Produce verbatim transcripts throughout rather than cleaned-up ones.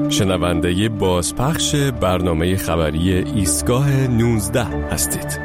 شنونده بازپخش برنامه خبری ایستگاه نوزده هستید.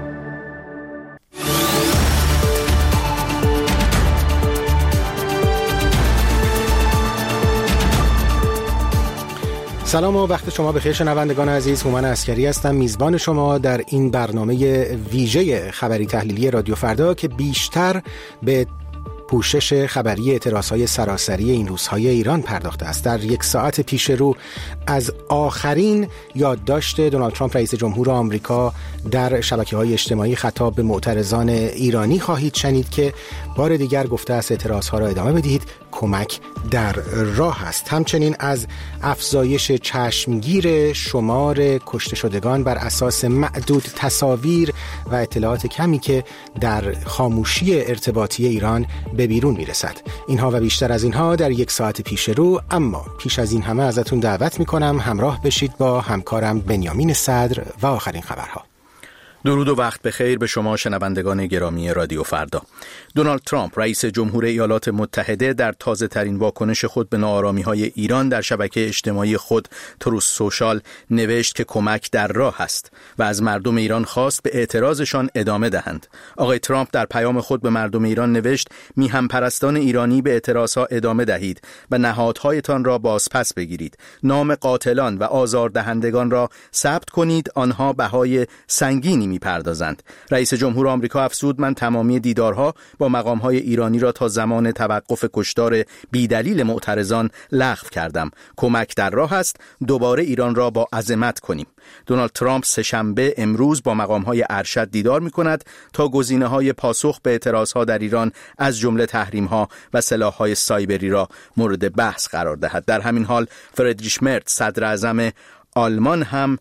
سلام و وقت شما بخیر شنوندگان عزیز. هومن عسکری هستم، میزبان شما در این برنامه ویژه خبری تحلیلی رادیو فردا که بیشتر به پوشش خبری اعتراضهای سراسری این روزهای ایران پرداخته است. در یک ساعت پیش رو از آخرین یادداشت دونالد ترامپ رئیس جمهور آمریکا در شبکه‌های اجتماعی خطاب به معترضان ایرانی خواهید شنید که بار دیگر گفته است اعتراضها را ادامه بدهید، کمک در راه است. همچنین از افزایش چشمگیر شمار کشته شدگان بر اساس معدود تصاویر و اطلاعات کمی که در خاموشی ارتباطی ایران به بیرون میرسد. اینها و بیشتر از اینها در یک ساعت پیش رو، اما پیش از این همه ازتون دعوت میکنم همراه بشید با همکارم بنیامین صدر و آخرین خبرها. درود و وقت بخیر به شما شنوندگان گرامی رادیو فردا. دونالد ترامپ رئیس جمهور ایالات متحده در تازه ترین واکنش خود به ناآرامی های ایران در شبکه اجتماعی خود تروث سوشال نوشت که کمک در راه است و از مردم ایران خواست به اعتراضشان ادامه دهند. آقای ترامپ در پیام خود به مردم ایران نوشت: میهم پرستان ایرانی به اعتراضها ادامه دهید و نهادهایتان را بازپس بگیرید. نام قاتلان و آزاردهندگان را ثبت کنید، آنها بهای سنگینی میپردازند. رئیس جمهور آمریکا افزود: من تمامی دیدارها با مقامهای ایرانی را تا زمان توقف کشتار بیدلیل معترضان لغو کردم. کمک در راه است، دوباره ایران را با عظمت کنیم. دونالد ترامپ سه‌شنبه امروز با مقامهای ارشد دیدار میکند تا گزینه‌های پاسخ به اعتراضها در ایران از جمله تحریم‌ها و سلاح‌های سایبری را مورد بحث قرار دهد. در همین حال فریدریش مرتز صدر اعظم آلمان هم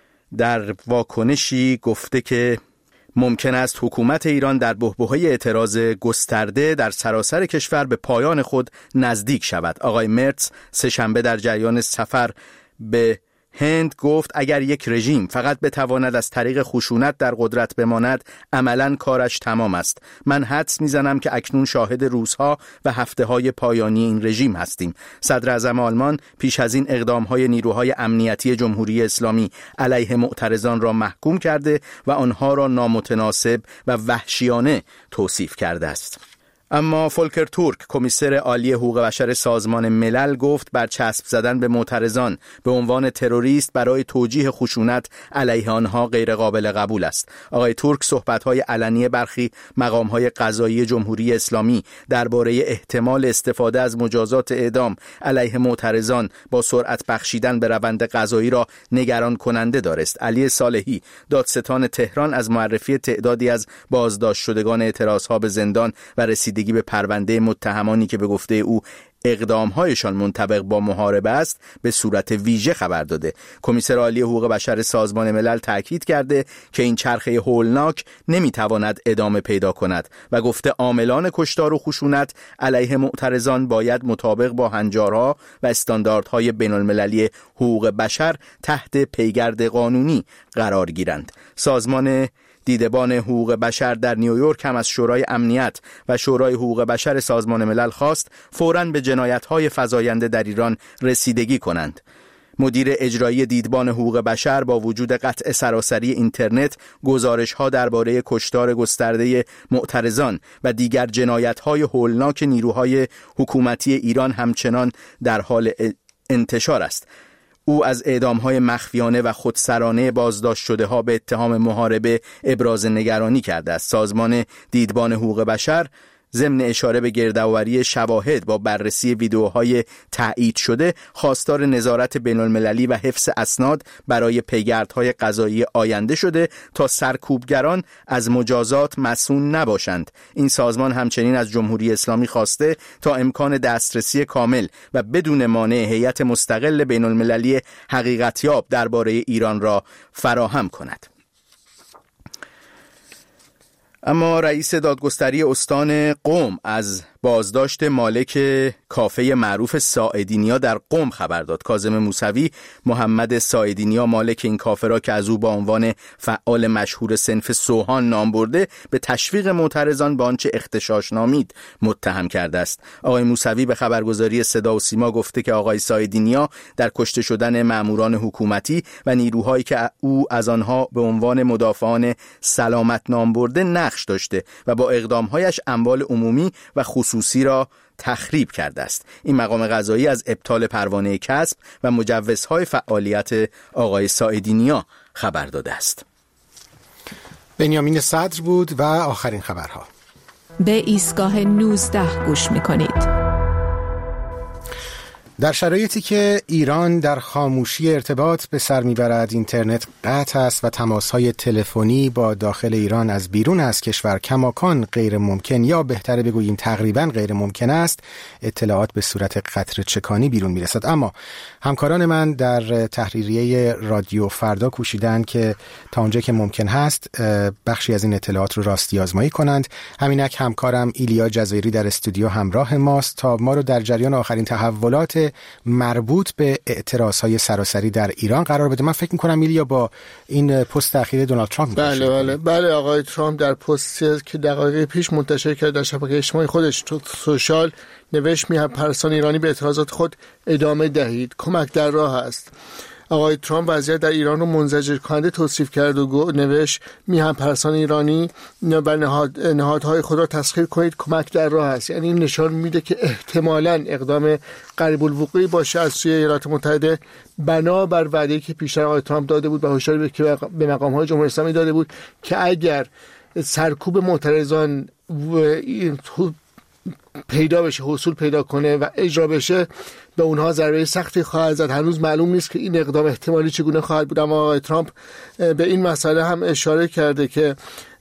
در واکنشی گفته که ممکن است حکومت ایران در بحبوحه اعتراض گسترده در سراسر کشور به پایان خود نزدیک شود. آقای مرتز سه‌شنبه در جریان سفر به هند گفت: اگر یک رژیم فقط بتواند از طریق خشونت در قدرت بماند، عملاً کارش تمام است. من حدس میزنم که اکنون شاهد روزها و هفته‌های پایانی این رژیم هستیم. صدر اعظم آلمان پیش از این اقدام‌های نیروهای امنیتی جمهوری اسلامی علیه معترضان را محکوم کرده و آنها را نامتناسب و وحشیانه توصیف کرده است. اما فولکر تورک، کمیسر عالی حقوق بشر سازمان ملل، گفت برچسب زدن به معترضان به عنوان تروریست برای توجیه خشونت علیه آنها غیر قابل قبول است. آقای تورک صحبت‌های علنی برخی مقام‌های قضایی جمهوری اسلامی درباره احتمال استفاده از مجازات اعدام علیه معترضان با سرعت بخشیدن به روند قضایی را نگران کننده دارست. علی صالحی، دادستان تهران، از معرفی تعدادی از بازداشت شدگان اعتراضها به زندان و رسید به پرونده متهمانی که به گفته او اقدامهایشان منطبق با محاربه است به صورت ویژه خبر داده. کمیسر عالی حقوق بشر سازمان ملل تاکید کرده که این چرخه هولناک نمیتواند ادامه پیدا کند و گفته عاملان کشتار و خشونت علیه معترضان باید مطابق با هنجارها و استانداردهای بین‌المللی حقوق بشر تحت پیگرد قانونی قرار گیرند. سازمان دیدبان حقوق بشر در نیویورک هم از شورای امنیت و شورای حقوق بشر سازمان ملل خواست فوراً به جنایت‌های فزاینده در ایران رسیدگی کنند. مدیر اجرایی دیدبان حقوق بشر با وجود قطع سراسری اینترنت، گزارش‌ها درباره کشتار گسترده معترضان و دیگر جنایت‌های هولناک نیروهای حکومتی ایران همچنان در حال انتشار است. او از اعدام‌های مخفیانه و خودسرانه بازداشت شده ها به اتهام محاربه ابراز نگرانی کرده است. سازمان دیدبان حقوق بشر ضمن اشاره به گردآوری شواهد با بررسی ویدیوهای تایید شده، خواستار نظارت بین‌المللی و حفظ اسناد برای پیگردهای قضایی آینده شده تا سرکوبگران از مجازات مصون نباشند. این سازمان همچنین از جمهوری اسلامی خواسته تا امکان دسترسی کامل و بدون مانع هیئت مستقل بین‌المللی حقیقتیاب درباره ایران را فراهم کند. اما رئیس دادگستری استان قم از بازداشت مالک کافه معروف ساعدینیا در قم خبر داد. کاظم موسوی محمد ساعدینیا مالک این کافه را که از او با عنوان فعال مشهور صنف سوهان نام برده به تشویق معترضان به آنچه اغتشاش نامید متهم کرده است. آقای موسوی به خبرگزاری صدا و سیما گفته که آقای ساعدینیا در کشته شدن ماموران حکومتی و نیروهایی که او از آنها به عنوان مدافعان سلامت نام برده نقش داشته و با اقدامهایش اموال عمومی و خصوصی را تخریب کرده است. این مقام قضایی از ابطال پروانه کسب و مجوزهای فعالیت آقای ساعدینیا خبر داده است. بنیامین صدر بود و آخرین خبرها. به ایستگاه نوزده گوش می‌کنید. در شرایطی که ایران در خاموشی ارتباط به سر میبرد، اینترنت قطع است و تماس‌های تلفنی با داخل ایران از بیرون از کشور کماکان غیر ممکن یا بهتره بگوییم تقریبا غیر ممکن است، اطلاعات به صورت قطره چکانی بیرون میرسد. اما همکاران من در تحریریه رادیو فردا کوشیدند که تا اونجا که ممکن هست بخشی از این اطلاعات رو راستی آزمایی کنند. همینک همکارم ایلیا جزایری در استودیو همراه ماست تا ما رو در جریان آخرین تحولات مربوط به اعتراضهای سراسری در ایران قرار بده. من فکر می‌کنم ایلیا با این پست اخیر دونالد ترامپ بله بله بله آقای ترامپ در پستی که دقایق پیش منتشر کرد در شبکه اجتماعی خودش تو سوشال نوشت میهن‌پرستان ایرانی به اعتراضات خود ادامه دهید، کمک در راه است. آقای ترامپ وضعیت در ایران رو منزجر کننده توصیف کرد و نوشت میهن‌پرستان ایرانی و نهاد، نهادهای خود را تسخیر کنید، کمک در راه است. یعنی این نشان میده که احتمالاً اقدام قریب الوقوع باشه از سوی ایالات متحده بنابر وعده‌ای که پیشتر آقای ترامپ داده بود و هشداری که به مقام‌های جمهوری اسلامی داده بود که اگر سرکوب معترضان پیدا بشه، حصول پیدا کنه و اجرا بشه، به اونها ضربه سختی خواهد زد. هنوز معلوم نیست که این اقدام احتمالی چگونه خواهد بود، اما آقای ترامپ به این مسئله هم اشاره کرده که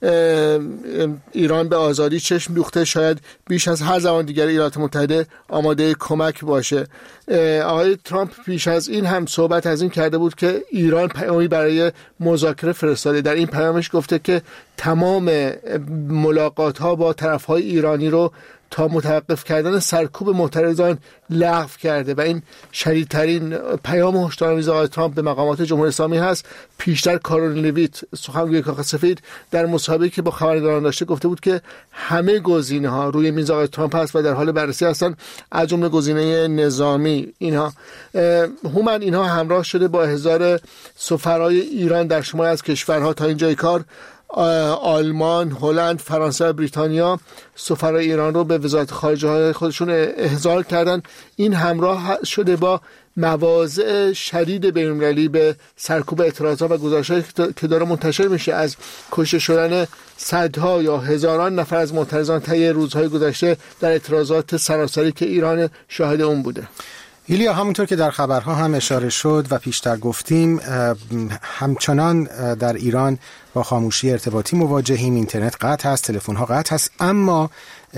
ایران به آزادی چشم دوخته، شاید بیش از هر زمان دیگر ایالات متحده آماده کمک باشه. آقای ترامپ پیش از این هم صحبت از این کرده بود که ایران پیامی برای مذاکره فرستاده. در این پیامش گفته که تمام ملاقات ها با طرف های ایرانی رو تا متوقف کردن سرکوب معترضان لغو کرده و این شدیدترین پیام هشدارآمیز آقای ترامپ به مقامات جمهوری اسلامی هست. پیشتر کارولین لویت سخنگوی کاخ سفید در مصاحبه‌ای که با خبرنگاران داشته گفته بود که همه گزینه‌ها روی میز آقای ترامپ هست و در حال بررسی هستن، از جمله گزینه نظامی. اینها هومن اینها همراه شده با احضار سفرای ایران در شماری از کشورها تا اینجای کار آلمان، هلند، فرانسه و بریتانیا سفرای ایران رو به وزارت خارجه های خودشون احضار کردن. این همراه شده با مواضع شدید بین‌المللی به سرکوب اعتراضات و گزارش‌هایی که داره منتشر میشه از کشته شدن صدها یا هزاران نفر از معترضان طی روزهای گذشته در اعتراضات سراسری که ایران شاهد اون بوده. ایلیا، همونطور که در خبرها هم اشاره شد و پیشتر گفتیم، همچنان در ایران با خاموشی ارتباطی مواجهیم. اینترنت قطع هست، تلفن‌ها قطع هست، اما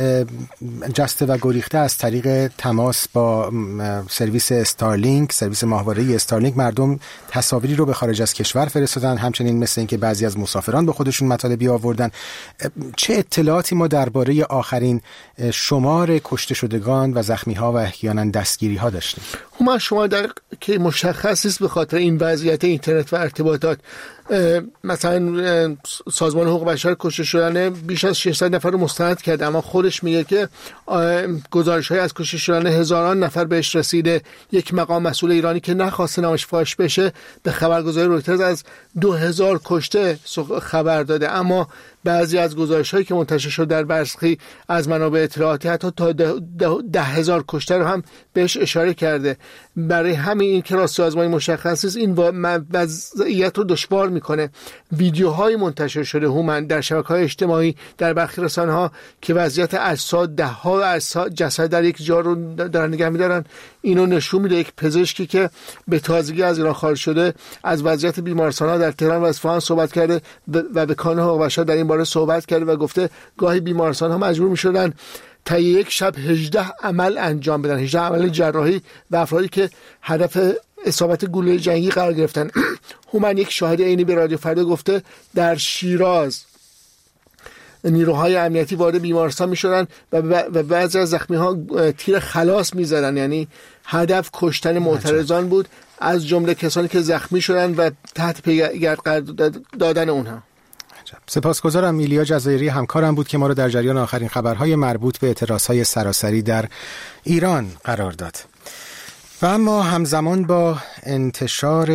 جسته و گریخته از طریق تماس با سرویس استارلینک، سرویس ماهواره‌ای استارلینک، مردم تصاویری رو به خارج از کشور فرستادن. همچنین مثل اینکه بعضی از مسافران با خودشون مطالبی آوردن. چه اطلاعاتی ما درباره آخرین شمار کشته شدگان و زخمی‌ها و احیانا دستگیری‌ها داشتیم؟ ما شما در که مشخص است به خاطر این وضعیت اینترنت و ارتباطات، مثلا سازمان حقوق بشر کشته شدن بیش از ششصد نفر رو مستند کرده، اما خودش میگه که گزارش‌های از کشته شدن هزاران نفر بهش رسیده. یک مقام مسئول ایرانی که نخواسته نامش فاش بشه به خبرگزاری رویترز از دو هزار کشته خبر داده، اما بعضی از گزارش‌هایی که منتشر شد در برخی از منابع اطلاعاتی حتی تا ده, ده, ده هزار کشته رو هم بهش اشاره کرده. برای همین این که راستی آزمایی مشخص است، این وضعیت رو دشوار میکنه. ویدیوهای منتشر شده هومن در شبکه‌های اجتماعی، در برخی رسانه‌ها که وضعیت اجساد، ده ها اجساد جسد در یک جا رو دارن نگه می‌دارن، اینو نشون میده. یک پزشکی که به تازگی از ایران خارج شده از وضعیت بیمارستان‌ها در تهران و اصفهان صحبت کرده و به کانون حقوق بشر در این باره صحبت کرده و گفته گاهی بیمارستان‌ها مجبور می‌شدن تا یک شب هجده عمل انجام بدن، هجده عمل جراحی و افرادی که هدف اصابت گلوله جنگی قرار گرفتن. هومن یک شاهد عینی به رادیو فردا گفته در شیراز نیروهای امنیتی وارد بیمارستان میشدن و بعضی از زخمی‌ها تیر خلاص می‌زدن، یعنی هدف کشتن معترضان بود، از جمله کسانی که زخمی شدن و تحت پیگرد قرار دادن اونها. سپاسگزارم. ایلیا جزایری همکارم بود که ما رو در جریان آخرین خبرهای مربوط به اعتراضهای سراسری در ایران قرار داد. و اما همزمان با انتشار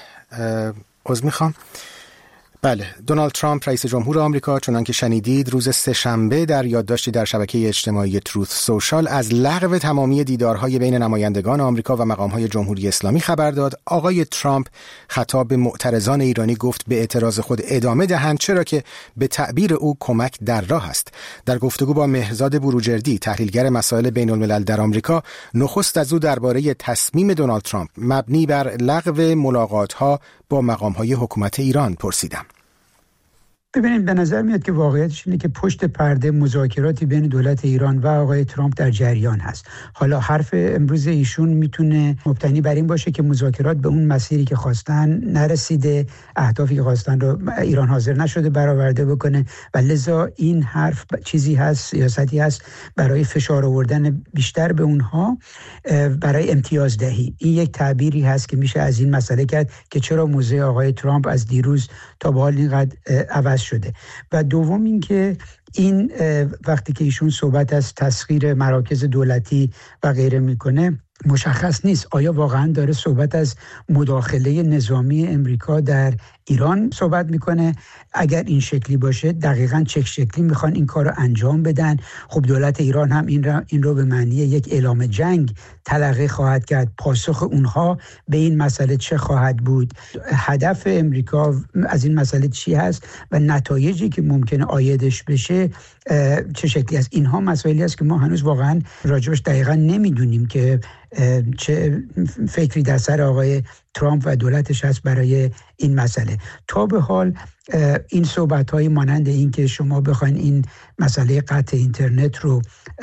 عذر میخوام بله دونالد ترامپ رئیس جمهور آمریکا چنان که شنیدید روز سه‌شنبه در یادداشتی در شبکه اجتماعی تروث سوشال از لغو تمامی دیدارهای بین نمایندگان آمریکا و مقامهای جمهوری اسلامی خبر داد. آقای ترامپ خطاب به معترضان ایرانی گفت به اعتراض خود ادامه دهند، چرا که به تعبیر او کمک در راه است. در گفتگو با مهرزاد بروجردی تحلیلگر مسائل بین الملل در آمریکا، نخست از او درباره تصمیم دونالد ترامپ مبنی بر لغو ملاقات‌ها با مقام‌های حکومت ایران پرسیدم. ببینید، به نظر میاد که واقعیتش اینه که پشت پرده مذاکراتی بین دولت ایران و آقای ترامپ در جریان هست. حالا حرف امروز ایشون میتونه مبتنی بر این باشه که مذاکرات به اون مسیری که خواستن نرسیده، اهدافی که خواستن رو ایران حاضر نشده برآورده بکنه و لذا این حرف چیزی هست، سیاستی هست برای فشار آوردن بیشتر به اونها، برای امتیاز دهی. این یک تعبیری هست که میشه از این مسئله کرد که چرا موضع آقای ترامپ از دیروز تا به حال اینقدر عوض شده. و دوم این که این وقتی که ایشون صحبت از تسخیر مراکز دولتی و غیره میکنه، مشخص نیست آیا واقعا داره صحبت از مداخله نظامی امریکا در ایران صحبت میکنه. اگر این شکلی باشه دقیقاً چه شکلی میخوان این کار رو انجام بدن؟ خب دولت ایران هم این رو, این رو به معنی یک اعلام جنگ تلقی خواهد کرد. پاسخ اونها به این مسئله چه خواهد بود؟ هدف امریکا از این مسئله چی هست و نتایجی که ممکنه عایدش بشه چه شکلی است؟ اینها مسائلی است که ما هنوز واقعاً راجبش دقیقاً نمیدونیم که چه فکری در سر آقای ترامپ و دولتش هست برای این مسئله. تا به حال این صحبت‌های مانند این که شما بخواین این مسئله قطع اینترنت رو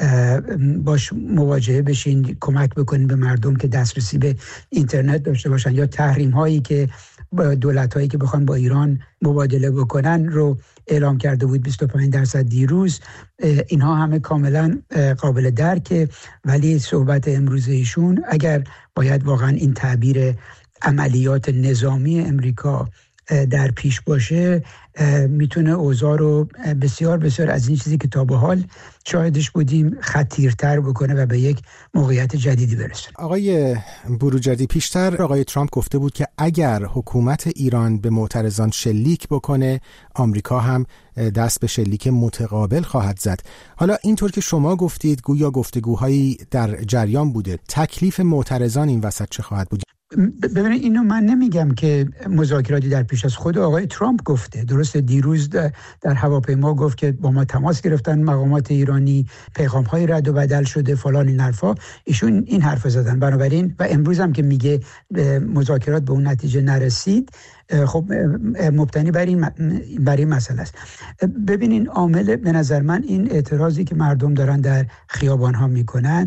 باش مواجهه بشین، کمک بکنین به مردم که دسترسی به اینترنت داشته باشن، یا تحریم هایی که دولت‌هایی که بخوان با ایران مبادله بکنن رو اعلام کرده بود بیست و پنج درصد دیروز، اینها همه کاملا قابل درکه. ولی صحبت امروز ایشون اگر باید واقعا این تعبیر عملیات نظامی امریکا در پیش باشه، میتونه اوضاع رو بسیار بسیار از این چیزی که تا به حال شاهدش بودیم خطیرتر بکنه و به یک موقعیت جدیدی برسونه. آقای بروجردی، پیشتر آقای ترامپ گفته بود که اگر حکومت ایران به معترضان شلیک بکنه، آمریکا هم دست به شلیک متقابل خواهد زد. حالا اینطور که شما گفتید گویا گفتگوهایی در جریان بوده، تکلیف معترضان این وسط چه خواهد بود؟ ببینید، اینو من نمیگم که مذاکراتی در پیش از خود آقای ترامپ گفته. درسته دیروز در هواپیما گفت که با ما تماس گرفتن مقامات ایرانی، پیغام‌های رد و بدل شده، فلان این حرفا. ایشون این حرف زدن. بنابراین و امروز هم که میگه مذاکرات به اون نتیجه نرسید، خب مبتنی بر این بر این مسئله است. ببینین، عامل به نظر من این اعتراضی که مردم دارن در خیابان‌ها میکنن،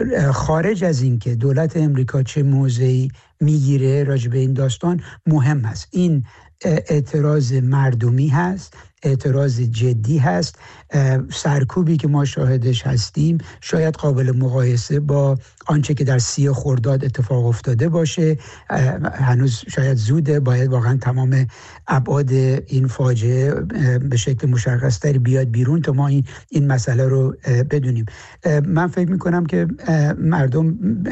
خارج از این که دولت امریکا چه موضعی میگیره راجع به این داستان، مهم هست. این اعتراض مردمی هست، اعتراض جدی هست. سرکوبی که ما شاهدش هستیم شاید قابل مقایسه با آنچه که در سی خرداد اتفاق افتاده باشه. هنوز شاید زوده، باید واقعا تمام ابعاد این فاجعه به شکل مشخص‌تری بیاد بیرون تا ما این, این مسئله رو بدونیم. من فکر میکنم که مردم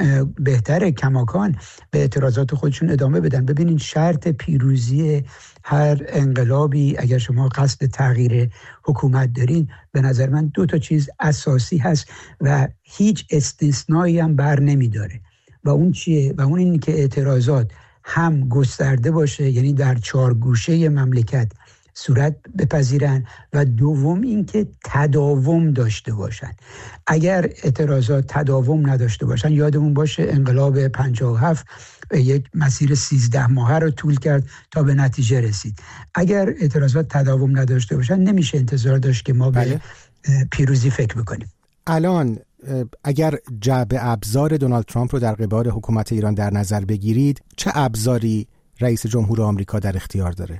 بهتره کماکان به اعتراضات خودشون ادامه بدن. ببینین، شرط پیروزی هر انقلابی، اگر شما قصد تغییر حکومت دارین، به نظر من دو تا چیز اساسی هست و هیچ استثنایی هم بر نمیداره. و اون چیه؟ و اون اینه که اعتراضات هم گسترده باشه، یعنی در چهار گوشه مملکت صورت بپذیرن، و دوم این که تداوم داشته باشن. اگر اعتراضات تداوم نداشته باشن، یادمون باشه انقلاب پنجاه و هفت یک مسیر سیزده ماهه رو طول کرد تا به نتیجه رسید. اگر اعتراضات تداوم نداشته باشن، نمیشه انتظار داشت که ما بله. به پیروزی فکر بکنیم. الان اگر جعبه ابزار دونالد ترامپ رو در قبال حکومت ایران در نظر بگیرید، چه ابزاری رئیس جمهور آمریکا در اختیار داره؟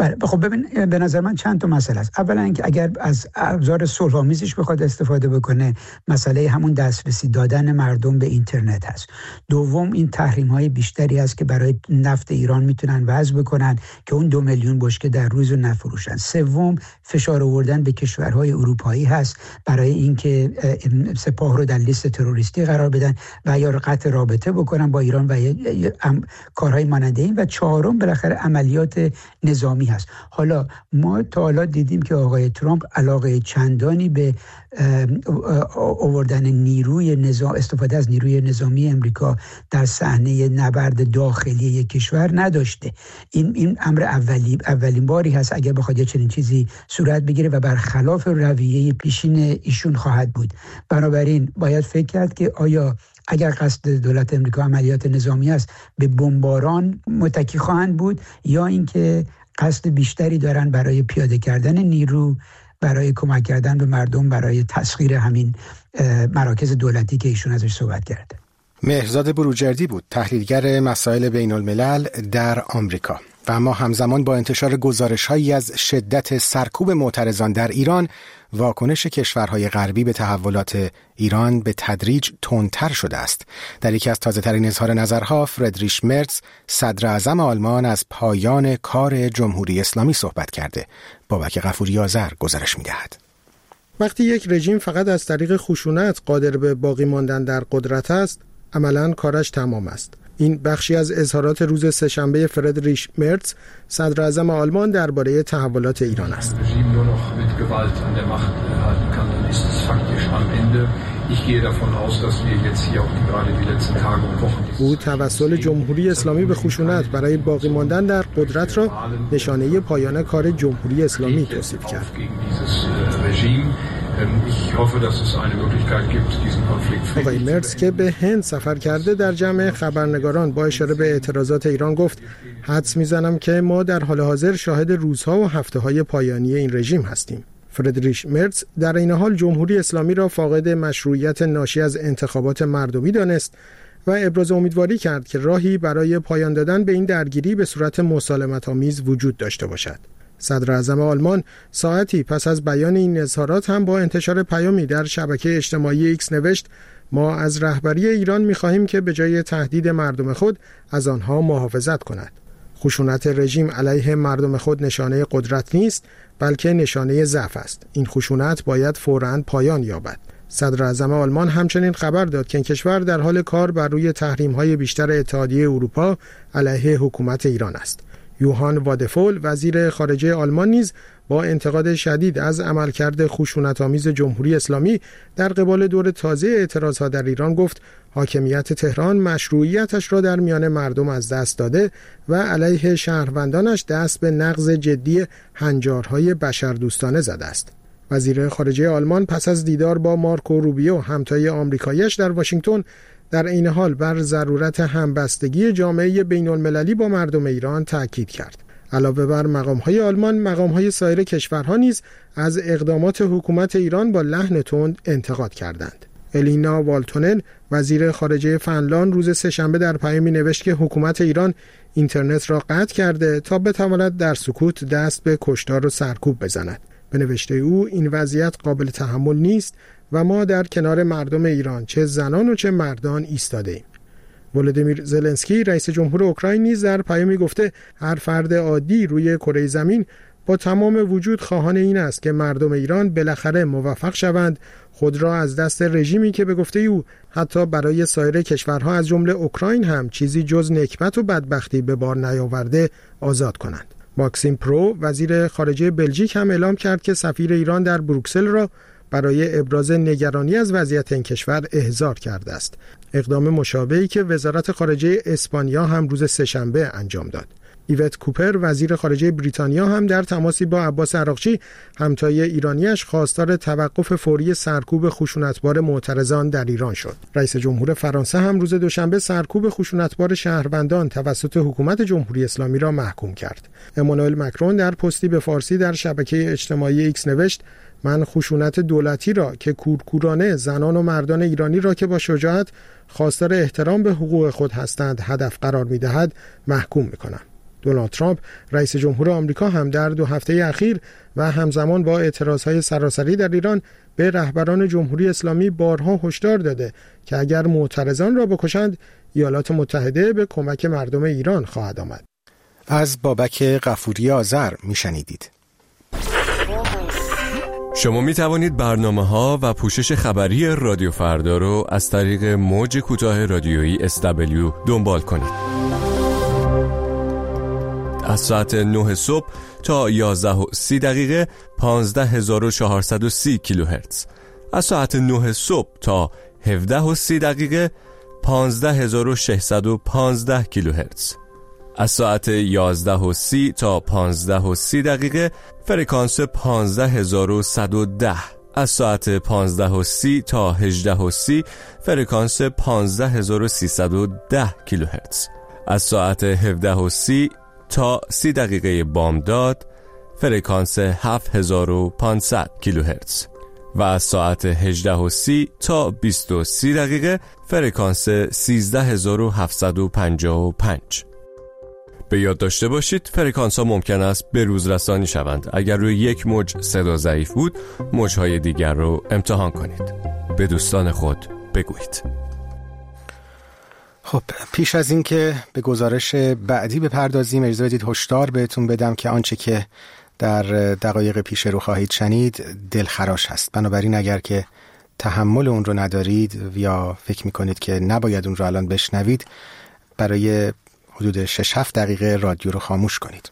بله خب ببین به نظر من چند تا مسئله است. اولا اینکه اگر از ابزار صلح‌آمیزش بخواد استفاده بکنه، مسئله همون دسترسی دادن مردم به اینترنت هست. دوم این تحریم‌های بیشتری است که برای نفت ایران میتونن وضع بکنن که اون دو میلیون بشکه در روز رو نفروشن. سوم فشار آوردن به کشورهای اروپایی هست برای اینکه سپاه رو در لیست تروریستی قرار بدن و یا قطع رابطه بکنن با ایران و کارهای ماننده این. و چهارم بالاخره عملیات نظامی هست. حالا ما تا حالا دیدیم که آقای ترامپ علاقه چندانی به آوردن نیروی نظام، استفاده از نیروی نظامی امریکا در صحنه نبرد داخلی یک کشور نداشته. این این امر اولی اولین باری هست اگر بخواد یه چنین چیزی صورت بگیره و برخلاف رویه پیشین ایشون خواهد بود. بنابراین باید فکر کرد که آیا اگر قصد دولت امریکا عملیات نظامی است به بمباران متکی خواهند بود یا اینکه قصد بیشتری دارن برای پیاده کردن نیرو، برای کمک کردن به مردم، برای تسخیر همین مراکز دولتی که ایشون ازش صحبت کرده. مهرزاد بروجردی بود، تحلیلگر مسائل بین الملل در آمریکا. و اما همزمان با انتشار گزارش‌هایی از شدت سرکوب معترضان در ایران، واکنش کشورهای غربی به تحولات ایران به تدریج تندتر شده است. در یکی از تازه‌ترین اظهار نظرها، فردریش مرتز، صدر اعظم آلمان، از پایان کار جمهوری اسلامی صحبت کرده. بابک غفوری آذر گزارش می‌دهد. وقتی یک رژیم فقط از طریق خشونت قادر به باقی ماندن در قدرت است، عملاً کارش تمام است. این بخشی از اظهارات روز سه‌شنبه فردریش مرتز، صدر اعظم آلمان، درباره تحولات ایران است. او توسل جمهوری اسلامی به خشونت برای باقی ماندن در قدرت را نشانه پایان کار جمهوری اسلامی توصیف کرد. آقای مرتز که به هند سفر کرده در جمع خبرنگاران با اشاره به اعتراضات ایران گفت: حدس میزنم که ما در حال حاضر شاهد روزها و هفته‌های پایانی این رژیم هستیم. فردریش مرتز در این حال جمهوری اسلامی را فاقد مشروعیت ناشی از انتخابات مردمی دانست و ابراز امیدواری کرد که راهی برای پایان دادن به این درگیری به صورت مسالمت‌آمیز وجود داشته باشد. صدر اعظم آلمان ساعتی پس از بیان این اظهارات هم با انتشار پیامی در شبکه اجتماعی ایکس نوشت: ما از رهبری ایران می‌خواهیم که به جای تهدید مردم خود از آنها محافظت کند. خشونت رژیم علیه مردم خود نشانه قدرت نیست، بلکه نشانه ضعف است. این خشونت باید فوراً پایان یابد. صدر اعظم آلمان همچنین خبر داد که این کشور در حال کار بر روی تحریم‌های بیشتر اتحادیه اروپا علیه حکومت ایران است. یوهان وادفول، وزیر خارجه آلمان، نیز با انتقاد شدید از عملکرد خشونت‌آمیز جمهوری اسلامی در قبال دور تازه اعتراضها در ایران گفت: حاکمیت تهران مشروعیتش را در میان مردم از دست داده و علیه شهروندانش دست به نقض جدی هنجارهای بشردوستانه زده است. وزیر خارجه آلمان پس از دیدار با مارکو روبیو، همتای آمریکایی‌اش در واشنگتن، در این حال بر ضرورت همبستگی جامعه بین‌المللی با مردم ایران تاکید کرد. علاوه بر مقام‌های آلمان، مقام‌های سایر کشورها نیز از اقدامات حکومت ایران با لحن تند انتقاد کردند. الینا والتونن، وزیر خارجه فنلاند، روز سه‌شنبه در پیامی نوشت که حکومت ایران اینترنت را قطع کرده تا بتواند در سکوت دست به کشتار و سرکوب بزند. به نوشته او این وضعیت قابل تحمل نیست و ما در کنار مردم ایران، چه زنان و چه مردان، ایستاده ایم. ولودیمیر زلنسکی، رئیس جمهور اوکراین، نیز در پیامی گفته: هر فرد عادی روی کره زمین با تمام وجود خواهان این است که مردم ایران بالاخره موفق شوند خود را از دست رژیمی که به گفته او حتی برای سایر کشورها از جمله اوکراین هم چیزی جز نکبت و بدبختی به بار نیاورده آزاد کنند. ماکسیم پرو، وزیر خارجه بلژیک، هم اعلام کرد که سفیر ایران در بروکسل را برای ابراز نگرانی از وضعیت این کشور احضار کرده است. اقدام مشابهی که وزارت خارجه اسپانیا هم روز سه‌شنبه انجام داد. ایوت کوپر، وزیر خارجه بریتانیا، هم در تماسی با عباس عراقچی، همتای ایرانیش، خواستار توقف فوری سرکوب خشونتبار معترضان در ایران شد. رئیس جمهور فرانسه هم روز دوشنبه سرکوب خشونتبار شهروندان توسط حکومت جمهوری اسلامی را محکوم کرد. امانوئل مکرون در پستی به فارسی در شبکه اجتماعی ایکس نوشت: من خشونت دولتی را که کورکورانه زنان و مردان ایرانی را که با شجاعت خواستار احترام به حقوق خود هستند هدف قرار می‌دهد محکوم می‌کنم. دونالد ترامپ رئیس جمهور آمریکا هم در دو هفته اخیر و همزمان با اعتراضهای سراسری در ایران به رهبران جمهوری اسلامی بارها هشدار داده که اگر معترضان را بکشند ایالات متحده به کمک مردم ایران خواهد آمد. از بابک غفوری آذر میشنیدید. شما می توانید برنامه‌ها و پوشش خبری رادیو فردا رو از طریق موج کوتاه رادیویی اس دبلیو دنبال کنید. از ساعت نه صبح تا یازده و سی دقیقه پانزده هزار و چهارصد و سی کیلوهرتز. از ساعت نه صبح تا هفده و سی دقیقه پانزده هزار و ششصد و پانزده کیلوهرتز. از ساعت یازده و سی تا پانزده و سی دقیقه فرکانس پانزده هزار و صد و ده. از ساعت پانزده و سی تا هجده و سی فرکانس پانزده هزار و سیصد و ده کیلوهرتز. از ساعت هفده و سی تا سی دقیقه بامداد فرکانس هفت هزار و پانصد کیلوهرتز و از ساعت هجده و سی تا بیست و سی دقیقه فرکانس سیزده هزار و هفتصد و پنجاه و پنج. به یاد داشته باشید فرکانس ها ممکن است به روز رسانی شوند. اگر روی یک موج صدا ضعیف بود، موجهای دیگر رو امتحان کنید. به دوستان خود بگویید. خب پیش از این که به گزارش بعدی بپردازیم، اجازه بدید هشدار بهتون بدم که آنچه که در دقایق پیش رو خواهید شنید دلخراش هست. بنابراین اگر که تحمل اون رو ندارید یا فکر میکنید که نباید اون رو الان بشنوید، برای حدود شش هفت دقیقه رادیو رو خاموش کنید.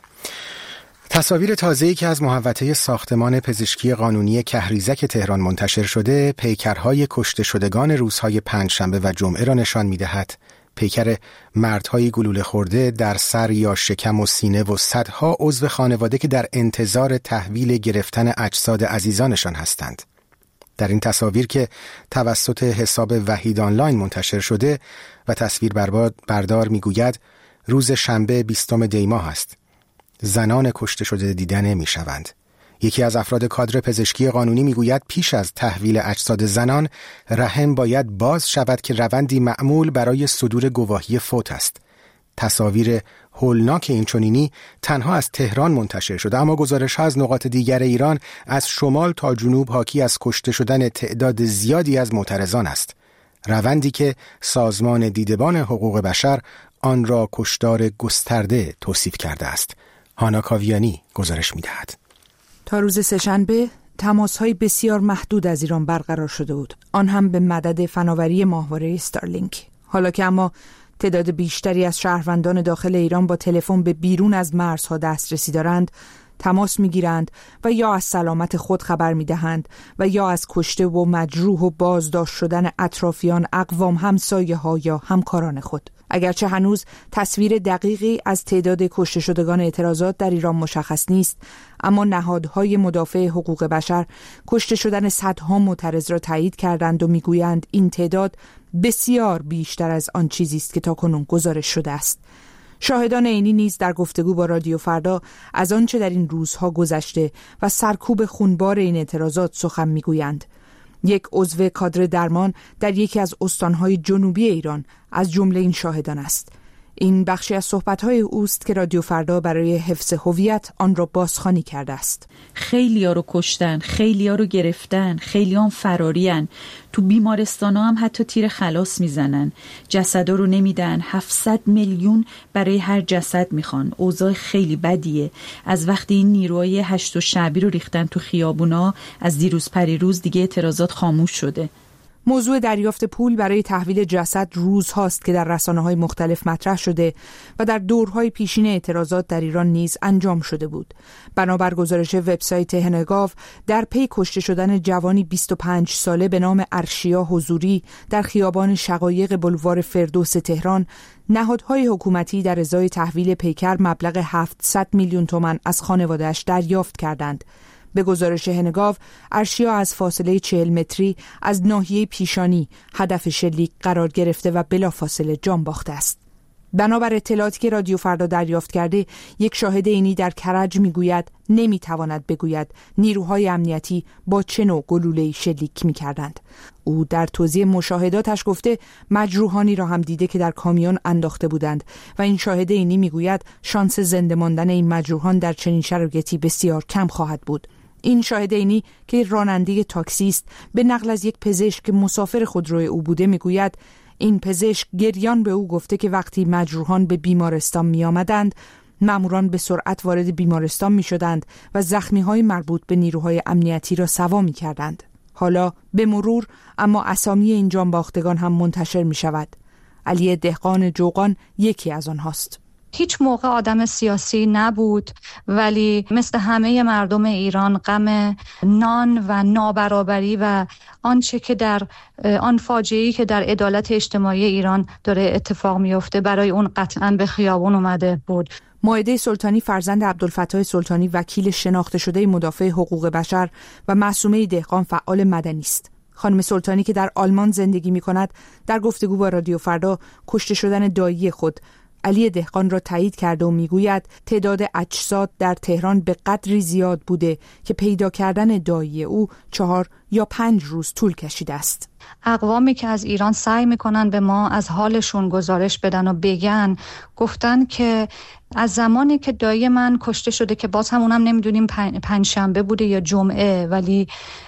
تصاویر تازه‌ای که از محوطه ساختمان پزشکی قانونی کهریزک تهران منتشر شده، پیکرهای کشته شدگان روزهای پنجشنبه و جمعه را نشان می‌دهد. پیکر مردهای گلوله خورده در سر یا شکم و سینه و صدها عضو خانواده که در انتظار تحویل گرفتن اجساد عزیزانشان هستند. در این تصاویر که توسط حساب وحید آنلاین منتشر شده و تصویر بردار میگوید روز شنبه بیستم دی ماه است. زنان کشته شده دیده نمی‌شوند. یکی از افراد کادر پزشکی قانونی میگوید پیش از تحویل اجساد زنان رحم باید باز شود که روندی معمول برای صدور گواهی فوت است. تصاویر هولناک این چنینی تنها از تهران منتشر شده، اما گزارش‌ها از نقاط دیگر ایران از شمال تا جنوب حاکی از کشته شدن تعداد زیادی از معترضان است. روندی که سازمان دیدبان حقوق بشر آن را کشتار گسترده توصیف کرده است. هانا کاویانی گزارش می‌دهد. تا روز سه‌شنبه تماس‌های بسیار محدود از ایران برقرار شده بود، آن هم به مدد فناوری ماهواره استارلینک. حالا که اما تعداد بیشتری از شهروندان داخل ایران با تلفن به بیرون از مرزها دسترسی دارند، تماس می‌گیرند و یا از سلامت خود خبر می‌دهند و یا از کشته و مجروح و بازداشت شدن اطرافیان، اقوام، همسایه‌ها یا همکاران خود. اگرچه هنوز تصویر دقیقی از تعداد کشته شدگان اعتراضات در ایران مشخص نیست، اما نهادهای مدافع حقوق بشر کشته شدن صدها معترض را تایید کردند و میگویند این تعداد بسیار بیشتر از آن چیزی است که تاکنون گزارش شده است. شاهدان عینی نیز در گفتگو با رادیو فردا از آنچه در این روزها گذشته و سرکوب خونبار این اعتراضات سخن میگویند. یک عضو کادر درمان در یکی از استانهای جنوبی ایران از جمله این شاهدان است. این بخشی از صحبت‌های اوست که رادیو فردا برای حفظ هویت آن را بازخوانی کرده است. خیلی‌ها رو کشتن، خیلی‌ها رو گرفتن، خیلی‌ها هم فرارین. تو بیمارستان‌ها هم حتی تیر خلاص میزنن. جسدا رو نمیدن. هفتصد میلیون برای هر جسد میخوان. اوضاع خیلی بدیه. از وقتی این نیروهای هشت شعبی رو ریختن تو خیابونا، از دیروز پریروز دیگه اعتراضات خاموش شده. موضوع دریافت پول برای تحویل جسد روزهاست که در رسانه‌های مختلف مطرح شده و در دورهای پیشین اعتراضات در ایران نیز انجام شده بود. بنابر گزارش وبسایت هنگاو، در پی کشته شدن جوانی بیست و پنج ساله به نام ارشیا حضوری در خیابان شقایق بلوار فردوس تهران، نهادهای حکومتی در ازای تحویل پیکر مبلغ هفتصد میلیون تومان از خانواده‌اش دریافت کردند. به گزارش هنگاو، ارشیا از فاصله چهل متری از ناحیه پیشانی هدف شلیک قرار گرفته و بلافاصله جان باخته است. بنابر اطلاعاتی که رادیو فردا دریافت کرده، یک شاهد عینی در کرج میگوید نمیتواند بگوید نیروهای امنیتی با چه نوع گلوله‌ای شلیک میکردند. او در توضیح مشاهداتش گفته مجروحانی را هم دیده که در کامیون انداخته بودند و این شاهد عینی میگوید شانس زنده ماندن این مجروحان در چنین شرایطی بسیار کم خواهد بود. این شاهد عینی که راننده تاکسی است، به نقل از یک پزشک که مسافر خودروی او بوده میگوید این پزشک گریان به او گفته که وقتی مجروحان به بیمارستان می آمدند، ماموران به سرعت وارد بیمارستان می شدند و زخمی های مربوط به نیروهای امنیتی را سوا می کردند. حالا به مرور اما اسامی این جانباختگان هم منتشر می شود. علی دهقان جوقان یکی از آنهاست. هیچ موقع آدم سیاسی نبود، ولی مثل همه مردم ایران غم نان و نابرابری و آنچه که در آن فاجعه‌ای که در عدالت اجتماعی ایران داره اتفاق میفته برای اون قطعاً به خیابون اومده بود. مائده سلطانی فرزند عبدالفتاح سلطانی وکیل شناخته شده مدافع حقوق بشر و معصومه دهقان فعال مدنی است. خانم سلطانی که در آلمان زندگی می‌کند در گفتگو با رادیو فردا کشته شدن دایی خود علی دهقان را تایید کرده و میگوید تعداد اجساد در تهران به قدری زیاد بوده که پیدا کردن دایی او چهار یا پنج روز طول کشیده است. اقوامی که از ایران سعی میکنن به ما از حالشون گزارش بدن و بگن، گفتن که از زمانی که دایی من کشته شده که باز هم اونم نمیدونیم پنج شنبه بوده یا جمعه، ولی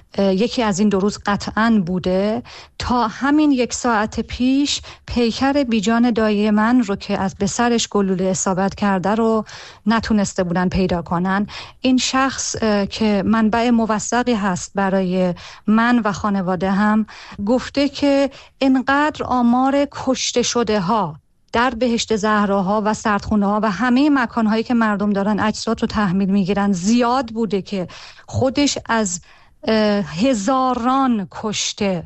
یکی از این دو روز قطعاً بوده، تا همین یک ساعت پیش پیکر بیجان دایی من رو که از به سرش گلوله اصابت کرده رو نتونسته بودن پیدا کنن. این شخص که منبع موثقی هست برای من و خانواده هم گفته که اینقدر آمار کشته شده ها در بهشت زهراها و سردخونه ها و همه مکانهایی که مردم دارن اجساد رو تحویل میگیرن زیاد بوده که خودش از هزاران کشته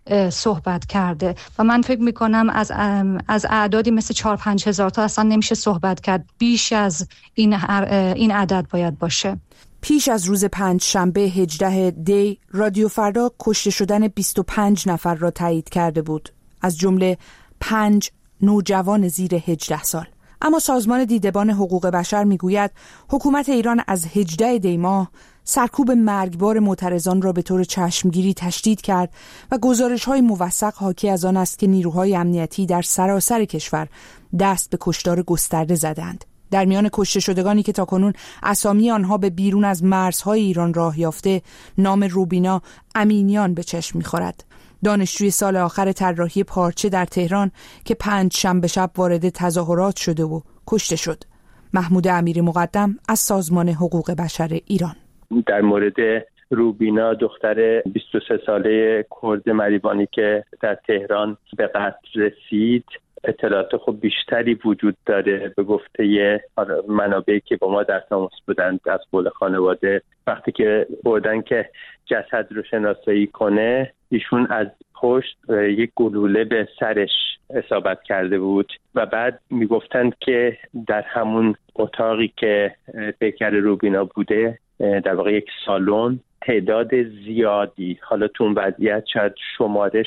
صحبت کرده و من فکر میکنم از از اعدادی مثل چهار پنج هزار تا اصلا نمیشه صحبت کرد، بیش از این این عدد باید باشه. پیش از روز پنج شنبه هجدهم دی رادیو فردا کشته شدن بیست و پنج نفر را تایید کرده بود، از جمله پنج نوجوان زیر هجده سال. اما سازمان دیدبان حقوق بشر میگوید حکومت ایران از هجدهم دی ماه سرکوب مرگبار معترضان را به طور چشمگیری تشدید کرد و گزارش‌های موثق حاکی از آن است که نیروهای امنیتی در سراسر کشور دست به کشتار گسترده زدند. در میان کشته شدگانی که تاکنون اسامی آنها به بیرون از مرزهای ایران راه یافته، نام روبینا امینیان به چشم می‌خورد. دانشجوی سال آخر طراحی پارچه در تهران که پنج شنبه شب وارد تظاهرات شده و کشته شد. محمود امیری مقدم از سازمان حقوق بشر ایران. در مورد روبینا دختر بیست و سه ساله کرد مریوانی که در تهران به قتل رسید، اطلاعات خب بیشتری وجود داره. به گفته منابعی که با ما در تماس بودند از قول خانواده، وقتی که بردن که جسد رو شناسایی کنه، ایشون از پشت یک گلوله به سرش اصابت کرده بود و بعد میگفتند که در همون اتاقی که پیکر روبینا بوده، در واقع یک سالن، تعداد زیادی، حالا تو اون وضعیت شاید شمارش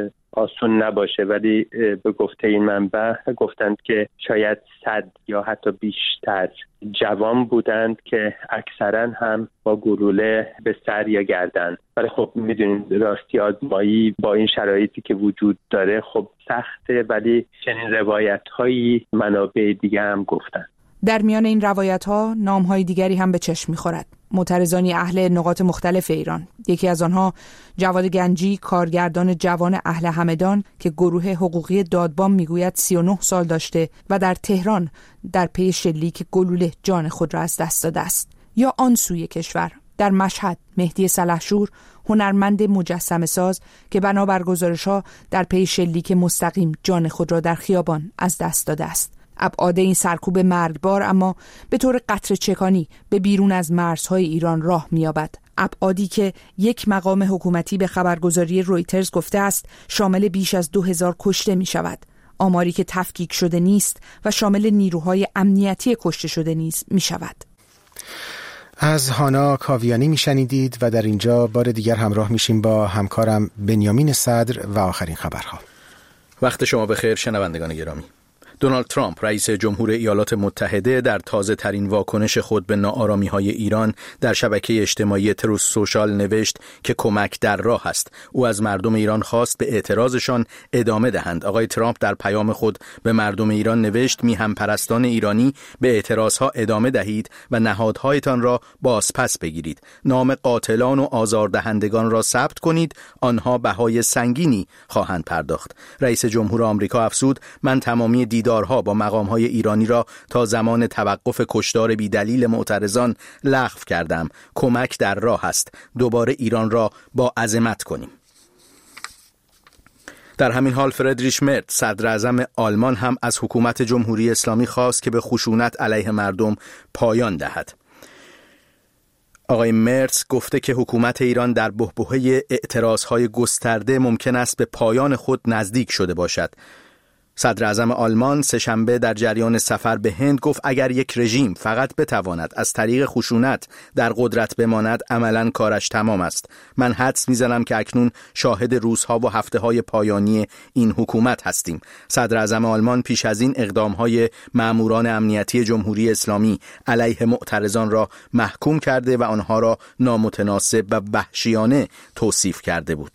آسون نباشه، ولی به گفته این منبع گفتند که شاید صد یا حتی بیشتر جوان بودند که اکثرا هم با گلوله به سر یا گردن. ولی خب میدونید راستی آزمایی با این شرایطی که وجود داره خب سخته، ولی چنین روایت هایی منابع دیگه هم گفتن. در میان این روایت ها نام های دیگری هم به چشم میخورد. معترضانی اهل نقاط مختلف ایران. یکی از آنها جواد گنجی، کارگردان جوان اهل همدان که گروه حقوقی دادبان میگوید سی و نه سال داشته و در تهران در پی شلیک گلوله جان خود را از دست داده است. یا آن سوی کشور در مشهد مهدی سلحشور، هنرمند مجسمه ساز که بنابر گزارش‌ها در پی شلیک مستقیم جان خود را در خیابان از دست داده است. ابعاد این سرکوب مرگبار اما به طور قطره چکانی به بیرون از مرزهای ایران راه می‌یابد. ابعادی که یک مقام حکومتی به خبرگزاری رویترز گفته است شامل بیش از دو هزار کشته می‌شود. آماری که تفکیک شده نیست و شامل نیروهای امنیتی کشته شده نیز می‌شود. از هانا کاویانی میشنیدید و در اینجا بار دیگر همراه میشیم با همکارم بنیامین صدر و آخرین خبرها. وقت شما بخیر شنوندگان گرامی. دونالد ترامپ رئیس جمهور ایالات متحده در تازه ترین واکنش خود به ناآرامی های ایران در شبکه اجتماعی تروث سوشال نوشت که کمک در راه است. او از مردم ایران خواست به اعتراضشان ادامه دهند. آقای ترامپ در پیام خود به مردم ایران نوشت: میهم پرستان ایرانی به اعتراضها ادامه دهید و نهادهایتان را بازپس بگیرید. نام قاتلان و آزاردهندگان را ثبت کنید، آنها بهای سنگینی خواهند پرداخت. رئیس جمهور آمریکا افزود: من تمامی دیدارها با مقامهای ایرانی را تا زمان توقف کشتار بی‌دلیل معترضان لغو کردم. کمک در راه است. دوباره ایران را با عظمت کنیم. در همین حال فردریش مرتز صدر اعظم آلمان هم از حکومت جمهوری اسلامی خواست که به خشونت علیه مردم پایان دهد. آقای مرتز گفته که حکومت ایران در بحبوحه اعتراضهای گسترده ممکن است به پایان خود نزدیک شده باشد. صدر اعظم آلمان سه‌شنبه در جریان سفر به هند گفت اگر یک رژیم فقط بتواند از طریق خشونت در قدرت بماند، عملاً کارش تمام است. من حدس میزنم که اکنون شاهد روزها و هفته‌های پایانی این حکومت هستیم. صدر اعظم آلمان پیش از این اقدام‌های مأموران امنیتی جمهوری اسلامی علیه معترضان را محکوم کرده و آنها را نامتناسب و وحشیانه توصیف کرده بود.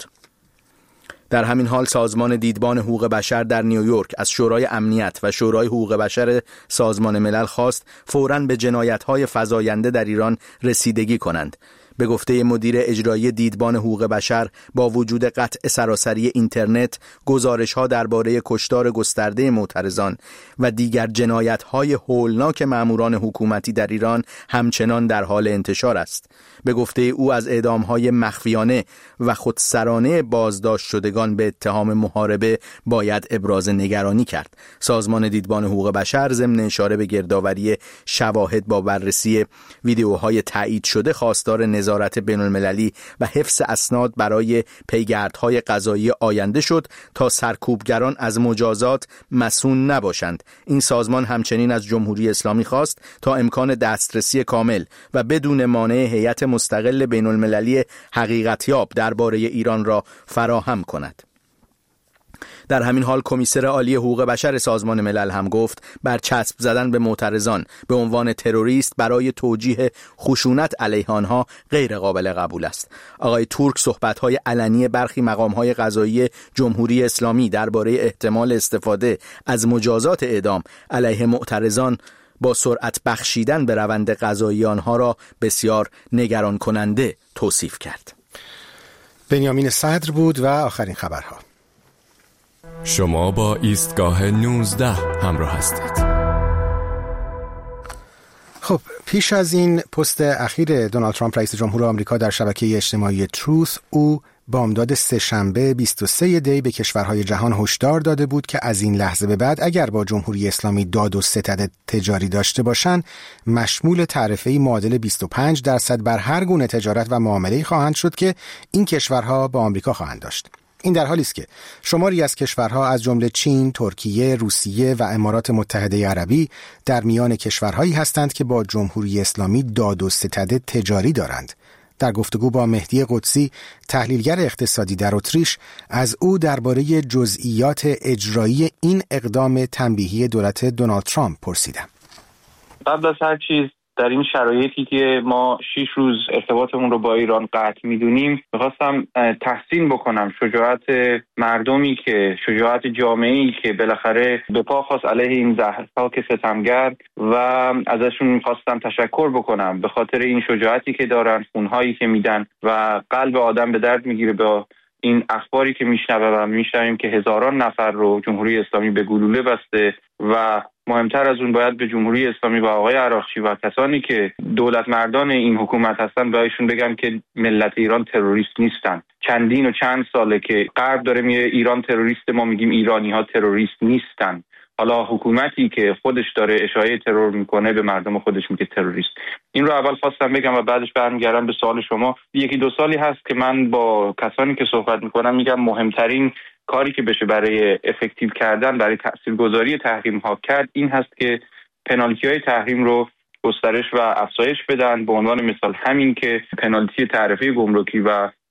در همین حال سازمان دیدبان حقوق بشر در نیویورک از شورای امنیت و شورای حقوق بشر سازمان ملل خواست فوراً به جنایت‌های فزاینده در ایران رسیدگی کنند. به گفته مدیر اجرایی دیدبان حقوق بشر، با وجود قطع سراسری اینترنت، گزارش‌ها درباره کشتار گسترده معترضان و دیگر جنایت‌های هولناک مأموران حکومتی در ایران همچنان در حال انتشار است. به گفته او از اعدام‌های مخفیانه و خودسرانه بازداشت شدگان به اتهام محاربه باید ابراز نگرانی کرد. سازمان دیدبان حقوق بشر ضمن اشاره به گردآوری شواهد با بررسی ویدیوهای تایید شده خواستار نظارت بین‌المللی و حفظ اسناد برای پیگردهای قضایی آینده شد تا سرکوبگران از مجازات مصون نباشند. این سازمان همچنین از جمهوری اسلامی خواست تا امکان دسترسی کامل و بدون مانع هیئت مستقل بین‌المللی حقیقتیاب درباره ایران را فراهم کند. در همین حال کمیسر عالی حقوق بشر سازمان ملل هم گفت برچسب زدن به معترضان به عنوان تروریست برای توجیه خشونت علیه آنها غیر قابل قبول است. آقای تورک صحبت‌های علنی برخی مقام‌های قضایی جمهوری اسلامی درباره احتمال استفاده از مجازات اعدام علیه معترضان با سرعت بخشیدن به روند قضایی آنها را بسیار نگران کننده توصیف کرد. بنیامین صدر بود و آخرین خبرها. شما با ایستگاه نوزده همراه هستید. خب پیش از این پست اخیر دونالد ترامپ رئیس جمهور آمریکا در شبکه اجتماعی تروث، او بامداد سه‌شنبه بیست و سوم دی به کشورهای جهان هشدار داده بود که از این لحظه به بعد اگر با جمهوری اسلامی داد و ستد تجاری داشته باشند، مشمول تعرفه‌ای معادل بیست و پنج درصد بر هر گونه تجارت و معامله‌ای خواهند شد که این کشورها با آمریکا خواهند داشت. این در حالی است که شماری از کشورها از جمله چین، ترکیه، روسیه و امارات متحده عربی در میان کشورهایی هستند که با جمهوری اسلامی داد و ستد تجاری دارند. در گفتگو با مهدی قدسی، تحلیلگر اقتصادی در اتریش، از او درباره جزئیات اجرایی این اقدام تنبیهی دولت دونالد ترامپ پرسیدم. قبل از هر چیز در این شرایطی که ما شش روز ارتباطمون رو با ایران قطع می‌دونیم، می‌خواستم تحسین بکنم شجاعت مردمی که شجاعت جامعه‌ای که بالاخره به پا خواست علیه این ضحاک ستمگر و ازشون می‌خواستم تشکر بکنم به خاطر این شجاعتی که دارن، خونهایی که میدن و قلب آدم به درد میگیره با این اخباری که میشنوه و میشنویم که هزاران نفر رو جمهوری اسلامی به گلوله بسته و مهمتر از اون باید به جمهوری اسلامی و آقای عراقچی و کسانی که دولت مردان این حکومت هستن بهشون بگم که ملت ایران تروریست نیستن. چندین و چند ساله که غرب داره میگه ایران تروریست، ما میگیم ایرانی ها تروریست نیستن. حالا حکومتی که خودش داره اشاعه ترور میکنه به مردم خودش میگه تروریست. این رو اول خواستم بگم و بعدش برمیگردم به سوال شما. یکی دو سالی هست که من با کسانی که صحبت میکنم میگم مهمترین کاری که بشه برای افکتیو کردن، برای تاثیرگذاری تحریم ها کرد این هست که پنالتی های تحریم رو گسترش و افزایش بدن. به عنوان مثال همین که پنالتی تعرفه گمرکی و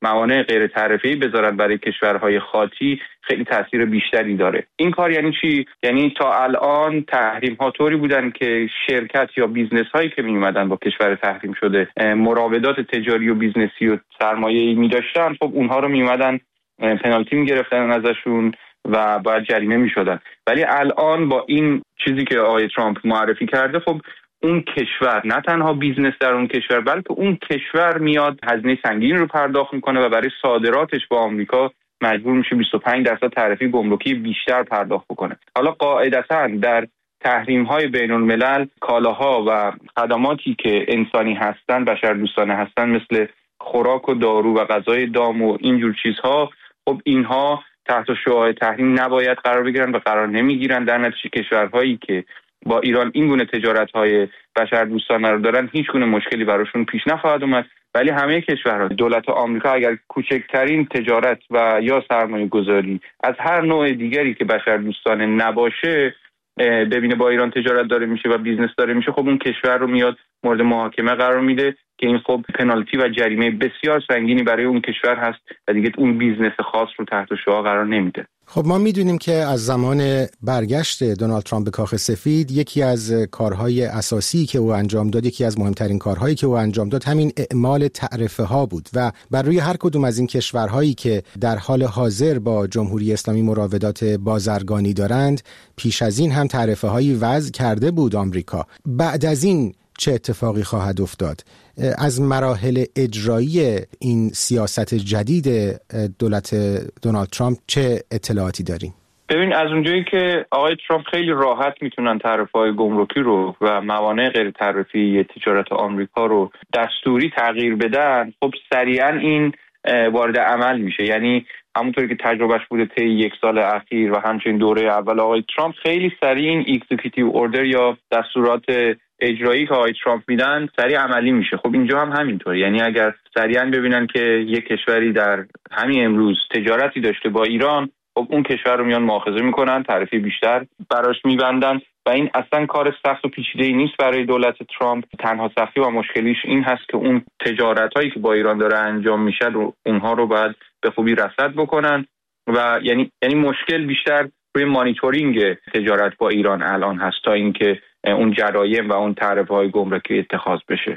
موانع غیر تعرفه‌ای بذارن برای کشورهای خاطی خیلی تاثیر بیشتری داره. این کار یعنی چی؟ یعنی تا الان تحریم ها طوری بودن که شرکت یا بیزنس هایی که می اومدن با کشور تحریم شده مراودات تجاری و بیزنسی و سرمایه‌ای می داشتن، خب اونها رو می اومدن پنالتی می گرفتن ازشون و باید جریمه می شدن. ولی الان با این چیزی که آقای ترامپ معرفی کرده، خب اون کشور نه تنها بیزنس در اون کشور بلکه اون کشور میاد هزینه سنگین رو پرداخت میکنه و برای صادراتش با آمریکا مجبور میشه بیست و پنج درصد تعرفه گمرکی بیشتر پرداخت بکنه. حالا قاعدتاً در تحریم‌های بین‌الملل کالاها و خدماتی که انسانی هستن، بشردوستانه هستن، مثل خوراک و دارو و غذای دام و اینجور چیزها، خب اینها تحت شعاع تحریم نباید قرار بگیرن و قرار نمیگیرن. در نتیجه کشورهایی که با ایران این گونه تجارت‌های بشردوستانه رو دارن هیچ گونه مشکلی براشون پیش نخواهد اومد. ولی همه کشورها، دولت آمریکا اگر کوچکترین تجارت و یا سرمایه گذاری از هر نوع دیگری که بشردوستانه نباشه ببینه با ایران تجارت داره میشه و بیزنس داره میشه، خب اون کشور رو میاد مورد محاکمه قرار میده که این خب پنالتی و جریمه بسیار سنگینی برای اون کشور هست و دیگه اون بیزنس خاص رو تحت شعاع قرار نمیده. خب ما میدونیم که از زمان برگشت دونالد ترامپ به کاخ سفید یکی از کارهای اساسی که او انجام داد، یکی از مهمترین کارهایی که او انجام داد همین اعمال تعرفه ها بود و بر روی هر کدوم از این کشورهایی که در حال حاضر با جمهوری اسلامی مراودات بازرگانی دارند پیش از این هم تعرفه هایی وضع کرده بود آمریکا. بعد از این چه اتفاقی خواهد افتاد؟ از مراحل اجرایی این سیاست جدید دولت دونالد ترامپ چه اطلاعاتی داریم؟ ببین، از اونجایی که آقای ترامپ خیلی راحت میتونن تعرفه‌های گمرکی رو و موانع غیر تعرفی تجارت آمریکا رو دستوری تغییر بدن، خب سریعا این وارد عمل میشه. یعنی همونطوری که تجربهش بوده طی یک سال اخیر و همچنین دوره اول آقای ترامپ، خیلی سریع این اکزیکیوتیو اوردر یا دستورات اجرایی که آقای ترامپ میدن سریع عملی میشه. خب اینجا هم همینطور، یعنی اگر سریعا ببینن که یک کشوری در همین امروز تجارتی داشته با ایران، خب اون کشور رو میان مؤاخذه میکنن، تعرفه بیشتر براش میبندن و این اصلا کار سخت و پیچیده‌ای نیست برای دولت ترامپ. تنها سختی و مشکلیش این هست که اون تجارتایی که با ایران داره انجام میشه رو اونها رو باید به خوبی رصد بکنن و یعنی یعنی مشکل بیشتر روی مانیتورینگ تجارت با ایران الان هست تا اینکه اون جرایم و اون تعرفه‌های گمرکی اتخاذ بشه.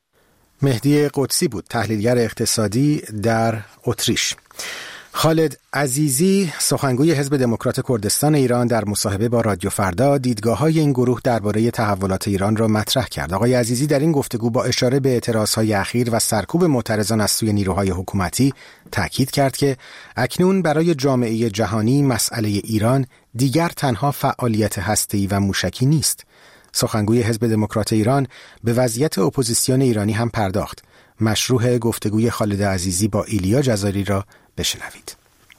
مهدی قدسی بود، تحلیلگر اقتصادی در اتریش. خالد عزیزی، سخنگوی حزب دموکرات کردستان ایران، در مصاحبه با رادیو فردا دیدگاه‌های این گروه درباره تحولات ایران را مطرح کرد. آقای عزیزی در این گفتگو با اشاره به اعتراضهای اخیر و سرکوب معترضان از سوی نیروهای حکومتی تاکید کرد که اکنون برای جامعه جهانی مسئله ایران دیگر تنها فعالیت هسته‌ای و موشکی نیست. سخنگوی حزب دموکرات ایران به وضعیت اپوزیسیون ایرانی هم پرداخت. مشروع گفتگوی خالد عزیزی با ایلیا جزاری را بشنوید.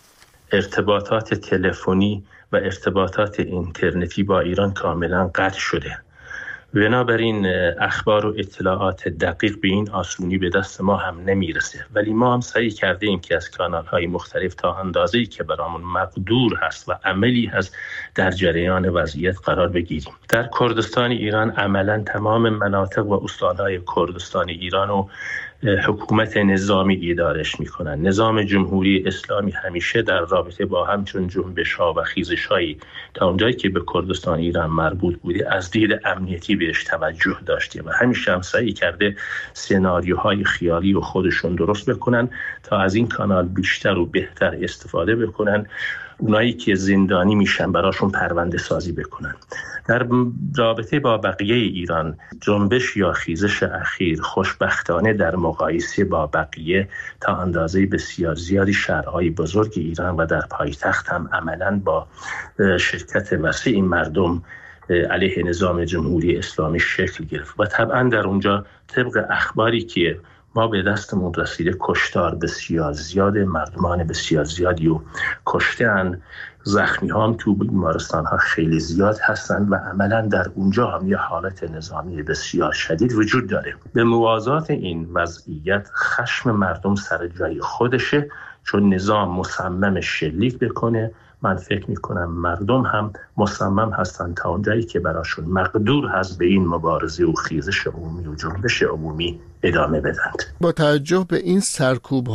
ارتباطات تلفنی و ارتباطات اینترنتی با ایران کاملا قطع شده. بنابراین اخبار و اطلاعات دقیق به این آسونی به دست ما هم نمیرسه، ولی ما هم سعی کرده ایم که از کانال‌های مختلف تا اندازه‌ای که برامون مقدور هست و عملی هست در جریان وضعیت قرار بگیریم. در کردستان ایران عملاً تمام مناطق و استان‌های کردستان ایران و حکومت نظامی ادارش میکنن. نظام جمهوری اسلامی همیشه در رابطه با همچون جنبش‌ها و خیزش‌هایی تا اونجایی که به کردستان ایران مربوط بوده از دید امنیتی بهش توجه داشته و همیشه هم سعی کرده سناریوهای خیالی و خودشون درست بکنن تا از این کانال بیشتر و بهتر استفاده بکنن، اونایی که زندانی میشن براشون پرونده سازی بکنن. در رابطه با بقیه ایران جنبش یا خیزش اخیر خوشبختانه در مقایسه با بقیه تا اندازه بسیار زیادی شهرهای بزرگ ایران و در پایتخت هم عملاً با شرکت وسیع مردم علیه نظام جمهوری اسلامی شکل گرفت و طبعا در اونجا طبق اخباری که ما به دستمون رسیده کشتار بسیار زیاد، مردمان بسیار زیادی و کشته‌اند، زخمی ها هم تو بیمارستان ها خیلی زیاد هستند و عملا در اونجا هم یه حالت نظامی بسیار شدید وجود داره. به موازات این وضعیت خشم مردم سر جای خودشه، چون نظام مصمم شلیک بکنه. من فکر میکنم مردم هم مصمم هستند تا اونجایی که براشون مقدور هست به این مبارزه و خیزش عمومی و جنبش عمومی ادامه بدند. با توجه به این سرکوب ها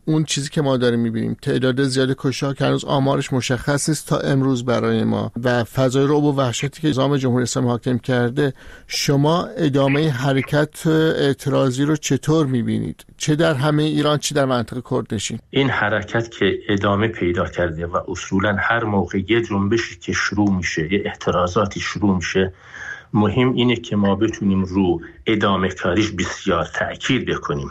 اون چیزی که ما داریم میبینیم، تعداد زیاد کشته که هنوز آمارش مشخص است تا امروز برای ما و فضای رعب و وحشتی که نظام جمهوری اسلامی حاکم کرده، شما ادامه حرکت اعتراضی رو چطور میبینید؟ چه در همه ایران چه در منطقه کردنشین؟ این حرکت که ادامه پیدا کرده و اصولا هر موقع یه جنبشی که شروع میشه، یه اعتراضاتی شروع میشه، مهم اینه که ما بتونیم رو ادامه کاریش بسیار تأکید بکنیم.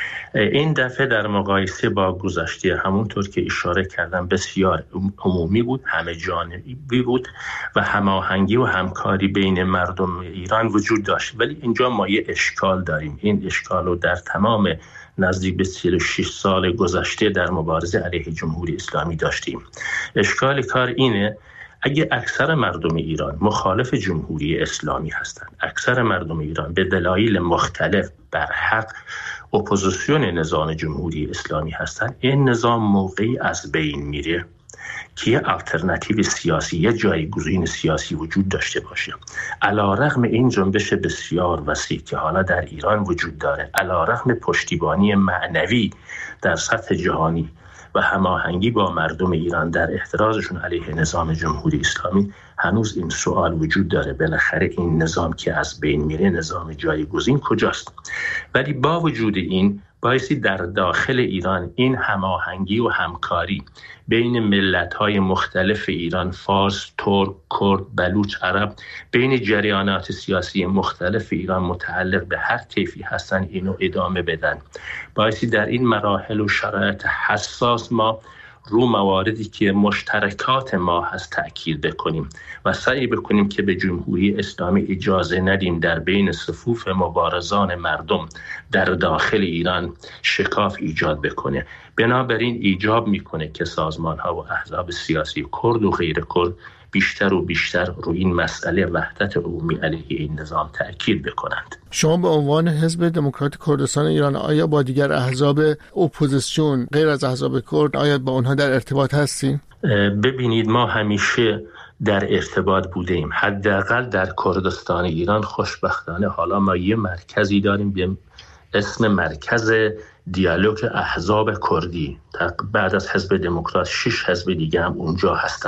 این دفعه در مقایسه با گذشته همونطور که اشاره کردم بسیار عمومی بود، همه جانبی بود و هماهنگی و همکاری بین مردم ایران وجود داشت. ولی اینجا ما یه اشکال داریم. این اشکال رو در تمام نزدیک به چهل و شش سال گذشته در مبارزه علیه جمهوری اسلامی داشتیم. اشکال کار اینه اگه اکثر مردم ایران مخالف جمهوری اسلامی هستند، اکثر مردم ایران به دلایل مختلف بر حق اپوزیسیون نظام جمهوری اسلامی هستند، این نظام موقعی از بین میره که یه آلترناتیو سیاسی، یه جایگزین سیاسی وجود داشته باشه. علیرغم این جنبش بسیار وسیع که حالا در ایران وجود داره، علیرغم پشتیبانی معنوی در سطح جهانی و هماهنگی با مردم ایران در اعتراضشون علیه نظام جمهوری اسلامی، هنوز این سوال وجود داره بالاخره این نظام که از بین میره نظام جایگزین کجاست؟ ولی با وجود این بایستی در داخل ایران این هماهنگی و همکاری بین ملت‌های مختلف ایران، فارس، ترک، کرد، بلوچ، عرب، بین جریانات سیاسی مختلف ایران متعلق به هر طیفی هستن اینو ادامه بدن. بایستی در این مراحل و شرایط حساس ما رو مواردی که مشترکات ما هست تأکید بکنیم و سعی بکنیم که به جمهوری اسلامی اجازه ندیم در بین صفوف مبارزان مردم در داخل ایران شکاف ایجاد بکنه. بنابراین ایجاب میکنه که سازمان ها و احزاب سیاسی کرد و غیر کرد بیشتر و بیشتر روی این مسئله وحدت عمومی علیه این نظام تأکید بکنند. شما به عنوان حزب دموکرات کردستان ایران آیا با دیگر احزاب اپوزیسیون غیر از احزاب کرد آیا با اونها در ارتباط هستین؟ ببینید ما همیشه در ارتباط بودیم، حداقل در کردستان ایران. خوشبختانه حالا ما یه مرکزی داریم به اسم مرکز دیالوگ احزاب کردی. بعد از حزب دموکرات شش حزب دیگه هم اونجا هستن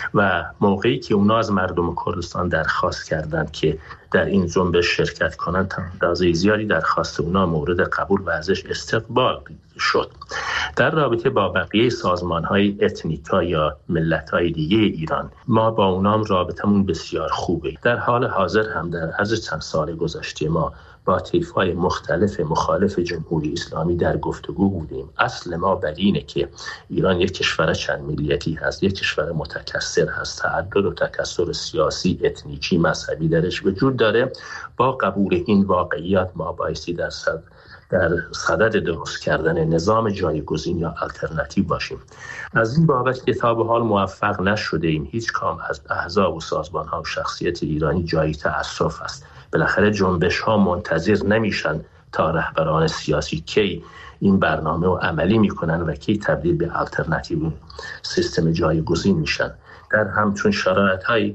و موقعی که اونا از مردم کردستان درخواست کردند که در این جنبش شرکت کنند، تعداد زیادی درخواست اونا مورد قبول و ازش استقبال شد. در رابطه با بقیه سازمان‌های اتنیکا یا ملت‌های دیگه ایران ما با اونام رابطمون بسیار خوبه. در حال حاضر هم در عرض چند سال گذشته ما با طیف‌های مختلف مخالف جمهوری اسلامی در گفتگو بودیم. اصل ما بر اینه که ایران یک کشور چند ملیتی هست، یک کشور متکثر هست، تعدد و تکثر سیاسی، اتنیکی، مذهبی درش وجود داره. با قبول این واقعیات ما بایستی در صد در صدد درست کردن نظام جایگزین یا آلترناتیو باشیم. از این بابت که تا به حال موفق نشده ایم هیچ کام از احزاب و سازمان‌ها و شخصیت ایرانی جای تأسف است. بالاخره جنبش ها منتظر نمیشن تا رهبران سیاسی کی این برنامه رو عملی میکنن و کی تبدیل به آلترناتیو سیستم جایگزین میشن. در همچون شرایط های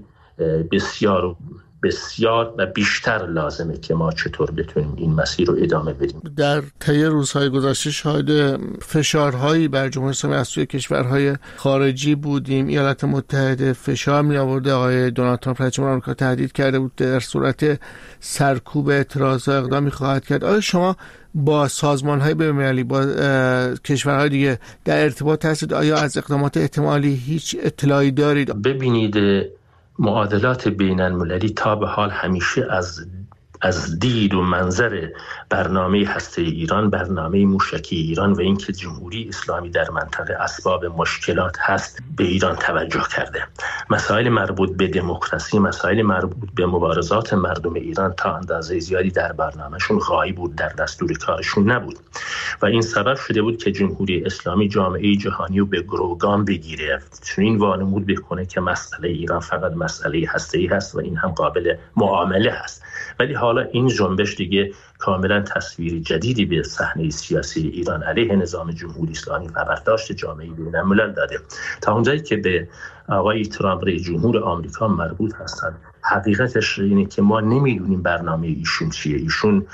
بسیار بسیار و بیشتر لازمه که ما چطور بتونیم این مسیر رو ادامه بدیم. در طی روزهای گذشته شاهد فشارهایی بر جمهوری اسلامی از سوی کشورهای خارجی بودیم. ایالات متحده فشار می آورده، آقای دونالد ترامپ رئیس جمهور آمریکا تهدید کرده بود در صورت سرکوب اعتراضات اقدامی خواهد کرد. آیا شما با سازمان‌های بین‌المللی، با کشورهای دیگه در ارتباط هستید؟ آیا از اقدامات احتمالی هیچ اطلاعی دارید؟ ببینید، معادلات بین المللی تا به حال همیشه از از دید و منظر برنامه هسته ایران، برنامه موشکی ایران و اینکه جمهوری اسلامی در منطقه اسباب مشکلات هست به ایران توجه کرده. مسائل مربوط به دموکراسی، مسائل مربوط به مبارزات مردم ایران تا اندازه زیادی در برنامهشون غایب بود، در دستور کارشون نبود و این سبب شده بود که جمهوری اسلامی جامعه جهانی رو به گروگان بگیره، چون این وانمود بکنه که مسئله ایران فقط مسئله هسته‌ای هست و این هم قابل معامله هست. ولی حالا این جنبش دیگه کاملا تصویر جدیدی به صحنه سیاسی ایران علیه نظام جمهوری اسلامی و برداشت جامعه بین‌الملل داده. تا اونجایی که به آقای ترامپ رئیس جمهور آمریکا مربوط هستند، حقیقتش اینه که ما نمیدونیم برنامه ایشون چیه. ایشون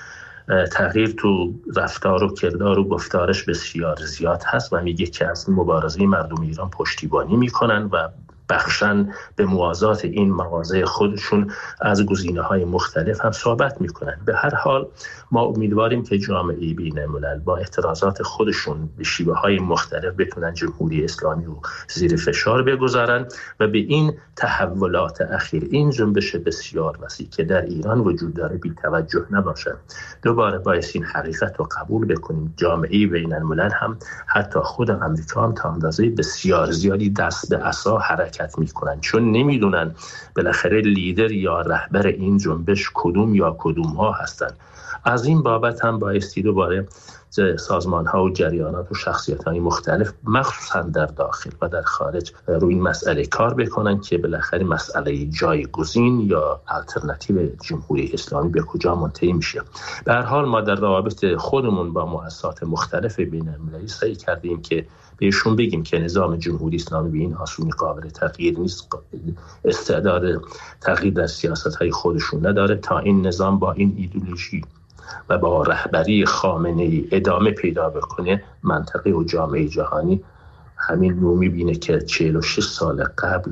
تغییر تو رفتار و کردار و گفتارش بسیار زیاد هست و میگه که از مبارزه مردم ایران پشتیبانی میکنن و بخشن به موازات این مغازه خودشون از گزینه‌های مختلف هم صحبت میکنن. به هر حال ما امیدواریم که جامعه بین‌الملل با اعتراضات خودشون به شیوه‌های مختلف بتونن جمهوری اسلامی رو زیر فشار بگذارن و به این تحولات اخیر، این جنبش بسیار وسیع که در ایران وجود داره بی توجه نباشن. دوباره باید این حقیقت رو قبول بکنیم. جامعه بین‌الملل هم حتی خود امریکا هم تا اندازه بسیار زیادی دست به عصا حرکت میکنن، چون نمیدونن بالاخره لیدر یا رهبر این جنبش کدوم یا کدوم ها هستن. از این بابت هم بایستی دوباره سازمان ها و جریانات و شخصیت های مختلف مخصوصا در داخل و در خارج روی این مسئله کار بکنن که بالاخره مسئله جایگزین یا الटरनेटिव جمهوری اسلامی به کجا منتهی میشه. به هر حال ما در روابط خودمون با مؤسسات مختلف بین‌المللی سعی کردیم که بهشون بگیم که نظام جمهوری اسلامی به این آسونی قابل تغییر نیست، استعداد تغییر در سیاست‌های خودشون نداره. تا این نظام با این ایدئولوژی و با رهبری خامنه‌ای ادامه پیدا بکنه، منطقه و جامعه جهانی همین رو می‌بینه که چهل و شش سال قبل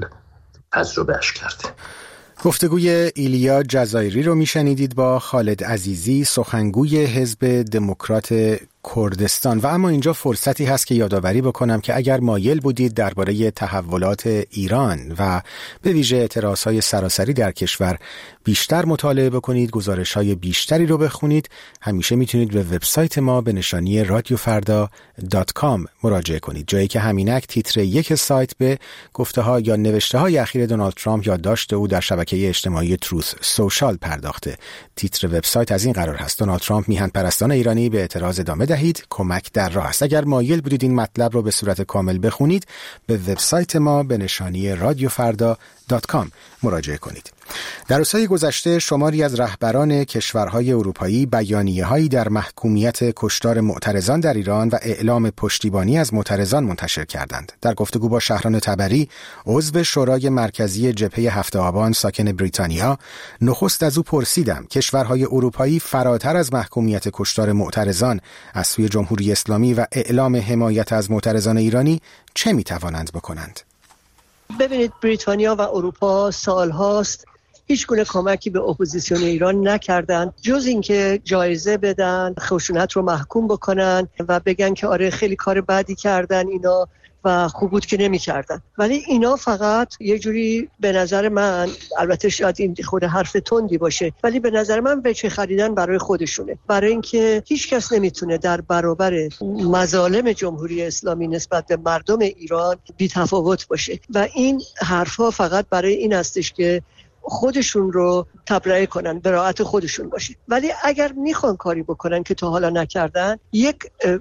تجربهش کرده. گفتگوی ایلیا جزایری رو میشنیدید با خالد عزیزی، سخنگوی حزب دموکرات کردستان. و اما اینجا فرصتی هست که یادآوری بکنم که اگر مایل بودید درباره تحولات ایران و به ویژه اعتراضهای سراسری در کشور بیشتر مطالعه بکنید، گزارش‌های بیشتری رو بخونید، همیشه میتونید به وبسایت ما به نشانی رادیو فردا دات کام مراجعه کنید، جایی که همینک تیتر یک سایت به گفته‌ها یا نوشته‌های اخیر دونالد ترامپ یادداشت او در شبکه اجتماعی تروث سوشال پرداخته. تیتر وبسایت از این قرار هست: دونالد ترامپ میهن پرستان ایرانی به اعتراض ادامه دهید، کمک در راه است. اگر مایل بودید این مطلب رو به صورت کامل بخونید، به وبسایت ما به نشانی رادیو فردا دات کام مراجعه کنید. در روزهای گذشته شماری از رهبران کشورهای اروپایی بیانیه‌هایی در محکومیت کشتار معترضان در ایران و اعلام پشتیبانی از معترضان منتشر کردند. در گفتگو با شهران تبری، عضو شورای مرکزی جبهه هفت آبان ساکن بریتانیا، نخست از او پرسیدم کشورهای اروپایی فراتر از محکومیت کشتار معترضان از سوی جمهوری اسلامی و اعلام حمایت از معترضان ایرانی چه می‌توانند بکنند؟ ببینید، بریتانیا و اروپا سالهاست هیچ گونه کمکی به اپوزیسیون ایران نکردن، جز اینکه جایزه بدن، خشونت رو محکوم بکنن و بگن که آره خیلی کار بدی کردن اینا و خوب بود که نمی کردن. ولی اینا فقط یه جوری به نظر من، البته شاید این خود حرف تندی باشه، ولی به نظر من وجه خریدن برای خودشونه، برای اینکه هیچ کس نمیتونه در برابر مظالم جمهوری اسلامی نسبت به مردم ایران بی تفاوت باشه و این حرفها فقط برای این هستش که خودشون رو تبرئه کنن، براعت خودشون باشه. ولی اگر میخوان کاری بکنن که تا حالا نکردن، یک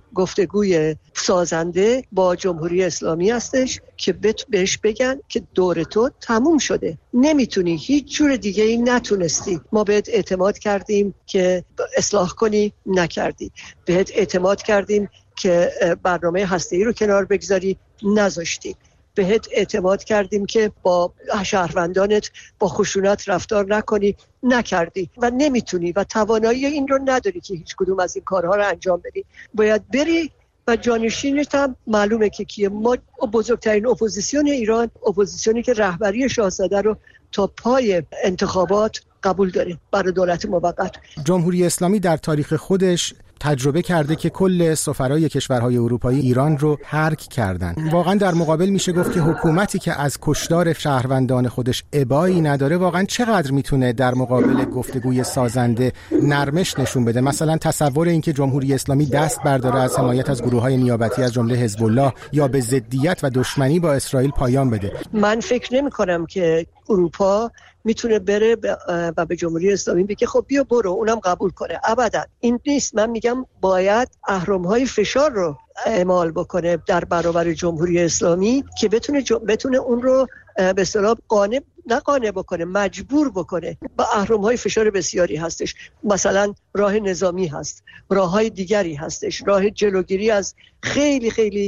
گفتگوی سازنده با جمهوری اسلامی هستش که بهش بگن که دور تو تموم شده، نمیتونی، هیچ جور دیگه ای نتونستی، ما بهت اعتماد کردیم که اصلاح کنی، نکردی، بهت اعتماد کردیم که برنامه هسته‌ای رو کنار بگذاری، نذاشتی، بهت اعتماد کردیم که با شهروندانت با خشونت رفتار نکنی، نکردی و نمیتونی و توانایی این رو نداری که هیچ کدوم از این کارها رو انجام بدی. باید بری و جانشینت هم معلومه که کیه. ما بزرگترین اپوزیسیون ایران، اپوزیسیونی که رهبری شاهزاده رو تا پای انتخابات قبول داره برای دولت موقت. جمهوری اسلامی در تاریخ خودش تجربه کرده که کل سفرای کشورهای اروپایی ایران رو ترک کردن. واقعا در مقابل میشه گفت که حکومتی که از کشتار شهروندان خودش ابایی نداره واقعا چقدر میتونه در مقابل گفتگوی سازنده نرمش نشون بده. مثلا تصور این که جمهوری اسلامی دست برداره از حمایت از گروه‌های نیابتی از جمله حزب الله یا به ضدیت و دشمنی با اسرائیل پایان بده. من فکر نمی‌کنم که اروپا میتونه بره و به جمهوری اسلامی بگه خب بیا برو، اونم قبول کنه. ابدا این نیست. من میگم باید اهرم‌های فشار رو اعمال بکنه در برابر جمهوری اسلامی که بتونه ج... بتونه اون رو به اصطلاح قانع نه قانع بکنه، مجبور بکنه. با اهرم‌های فشار بسیاری هستش، مثلا راه نظامی هست، راه‌های دیگری هستش، راه جلوگیری از خیلی خیلی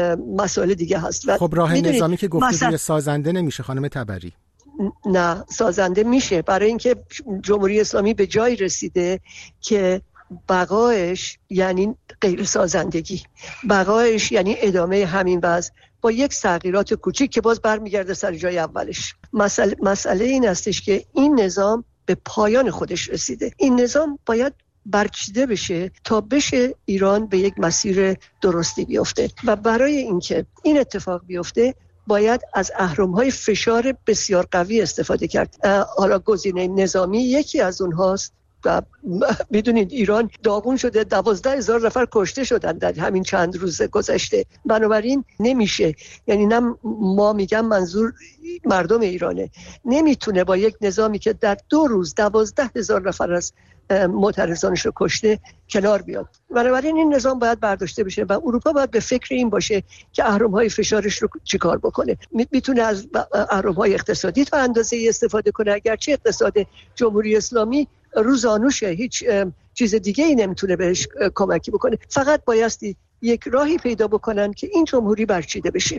مسائل دیگه هست. خب راه نظامی که گفتگوی مثلا... سازنده نمیشه خانم تبری؟ نه، سازنده میشه، برای اینکه جمهوری اسلامی به جای رسیده که بقایش یعنی غیر سازندگی، بقایش یعنی ادامه همین وضع با یک تغییرات کوچیک که باز برمیگرده سر جای اولش. مسئله, مسئله این هستش که این نظام به پایان خودش رسیده. این نظام باید برچیده بشه تا بشه ایران به یک مسیر درستی بیفته و برای اینکه این اتفاق بیفته باید از اهرم‌های فشار بسیار قوی استفاده کرد. حالا گزینه نظامی یکی از اونهاست و میدونید ایران داغون شده، دوازده هزار نفر کشته شدن در همین چند روز گذشته. بنابراین نمیشه، یعنی نه ما میگم منظور مردم ایرانه، نمیتونه با یک نظامی که در دو روز دوازده هزار نفر از معترضانش رو کشته کنار بیاد. بنابراین این نظام باید برداشته بشه و اروپا باید به فکر این باشه که اهرم‌های فشارش رو چیکار بکنه. میتونه از اهرم‌های اقتصادی تا اندازه‌ای استفاده کنه، اگرچه اقتصاد جمهوری اسلامی روزانوشه، هیچ چیز دیگه ای نمیتونه بهش کمکی بکنه. فقط بایستی یک راهی پیدا بکنن که این جمهوری برچیده بشه.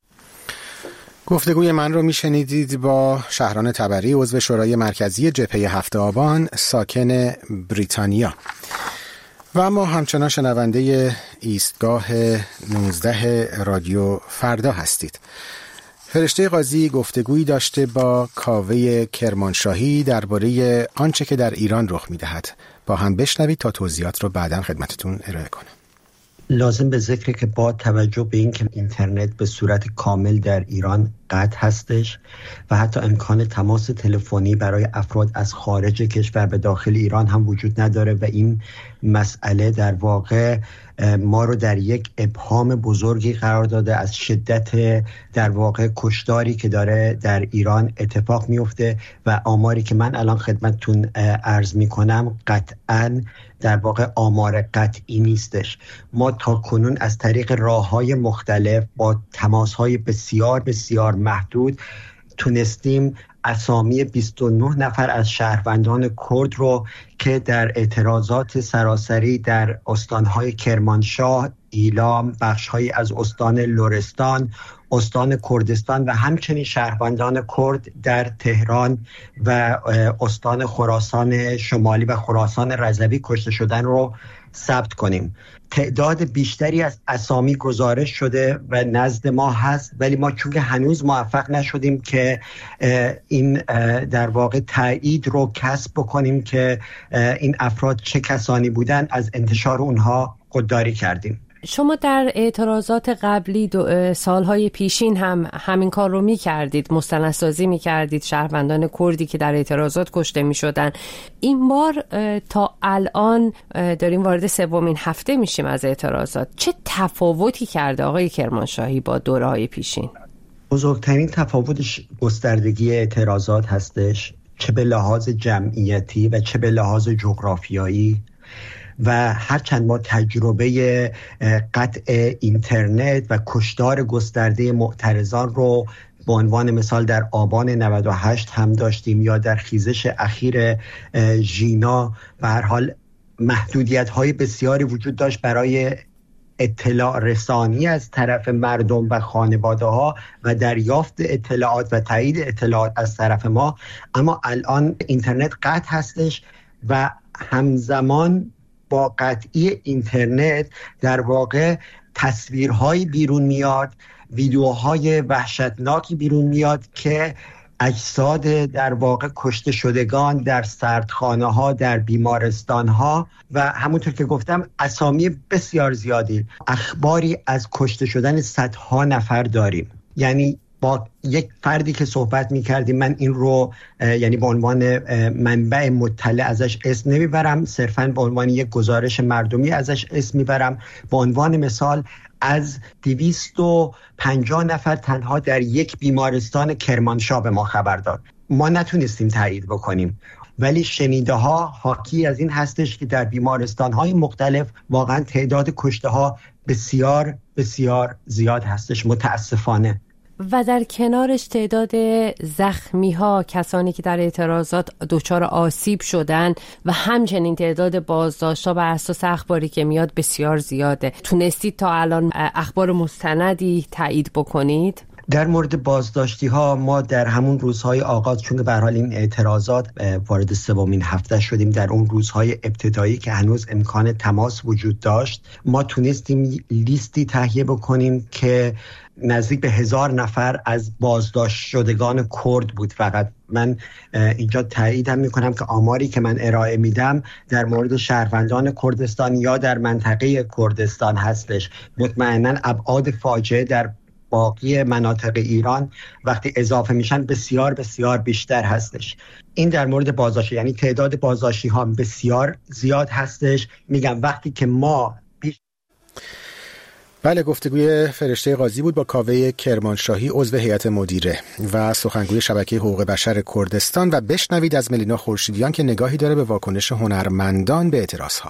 گفتگوی من رو میشنیدید با شهران طبری، عضو شورای مرکزی جبهه هفت آبان، ساکن بریتانیا. و اما همچنان شنونده ایستگاه نوزده رادیو فردا هستید. فرشته قاضی گفتگویی داشته با کاوه کرمانشاهی درباره آنچه که در ایران رخ می‌دهد. با هم بشنوید تا توضیحات رو بعداً خدمتتون ارائه کنم. لازم به ذکره که با توجه به این که اینترنت به صورت کامل در ایران قطع هستش و حتی امکان تماس تلفنی برای افراد از خارج کشور به داخل ایران هم وجود نداره و این مسئله در واقع ما رو در یک ابهام بزرگی قرار داده از شدت در واقع کشتاری که داره در ایران اتفاق میفته و آماری که من الان خدمتتون عرض میکنم قطعاً در واقع آمار قطعی نیستش. ما تا کنون از طریق راه‌های مختلف با تماس‌های بسیار بسیار محدود تونستیم اسامی بیست و نه نفر از شهروندان کرد رو که در اعتراضات سراسری در استانهای کرمانشاه، ایلام، بخش‌هایی از استان لرستان، استان کردستان و همچنین شهروندان کرد در تهران و استان خراسان شمالی و خراسان رضوی کشته شدن رو ثبت کنیم. تعداد بیشتری از اسامی گزارش شده و نزد ما هست، ولی ما چون هنوز موفق نشدیم که این در واقع تایید رو کسب بکنیم که این افراد چه کسانی بودن، از انتشار اونها خودداری کردیم. شما در اعتراضات قبلی سالهای پیشین هم همین کار رو می کردید، مستندسازی می کردید شهروندان کردی که در اعتراضات کشته می شدن. این بار تا الان داریم وارد سومین هفته میشیم از اعتراضات. چه تفاوتی کرده آقای کرمانشاهی با دوره‌های پیشین؟ بزرگترین تفاوتش گستردگی اعتراضات هستش، چه به لحاظ جمعیتی و چه به لحاظ جغرافیایی. و هرچند ما تجربه قطع اینترنت و کشتار گسترده معترضان رو به عنوان مثال در آبان نود و هشت هم داشتیم یا در خیزش اخیر ژینا، به هر حال محدودیت‌های بسیاری وجود داشت برای اطلاع رسانی از طرف مردم و خانواده‌ها و دریافت اطلاعات و تایید اطلاعات از طرف ما. اما الان اینترنت قطع هستش و همزمان با قطعی اینترنت در واقع تصویرهایی بیرون میاد، ویدیوهای وحشتناکی بیرون میاد که اجساد در واقع کشته شدگان در سردخانه ها، در بیمارستان ها و همونطور که گفتم اسامی بسیار زیادی، اخباری از کشته شدن صدها نفر داریم. یعنی با یک فردی که صحبت می‌کردیم، من این رو یعنی به عنوان منبع مطلع ازش اسم نمیبرم، صرفاً به عنوان یک گزارش مردمی ازش اسم میبرم. به عنوان مثال از دویست و پنجاه نفر تنها در یک بیمارستان کرمانشاه به ما خبر داد. ما نتونستیم تایید بکنیم، ولی شنیده ها حاکی از این هستش که در بیمارستان‌های مختلف واقعاً تعداد کشته ها بسیار بسیار زیاد هستش متاسفانه. و در کنارش تعداد زخمی ها، کسانی که در اعتراضات دچار آسیب شدن و همچنین تعداد بازداشت ها بر اساس اخباری که میاد بسیار زیاده. تونستید تا الان اخبار مستندی تایید بکنید؟ در مورد بازداشتی ها ما در همون روزهای آغاز، چون به هر حال این اعتراضات وارد سومین هفته شدیم، در اون روزهای ابتدایی که هنوز امکان تماس وجود داشت، ما تونستیم لیستی تهیه بکنیم که نزدیک به هزار نفر از بازداشت شدگان کرد بود. فقط من اینجا تایید هم میکنم که آماری که من ارائه میدم در مورد شهروندان کردستان یا در منطقه کردستان هستش. مطمئنا ابعاد فاجعه در باقی مناطق ایران وقتی اضافه میشن بسیار بسیار بیشتر هستش. این در مورد بازداشتی، یعنی تعداد بازداشتی ها بسیار زیاد هستش. میگم وقتی که ما بیش... بله، گفتگوی فرشته قاضی بود با کاوه کرمانشاهی، عضو هیئت مدیره و سخنگوی شبکه حقوق بشر کردستان. و بشنوید از ملینا خورشیدیان که نگاهی داره به واکنش هنرمندان به اعتراضها.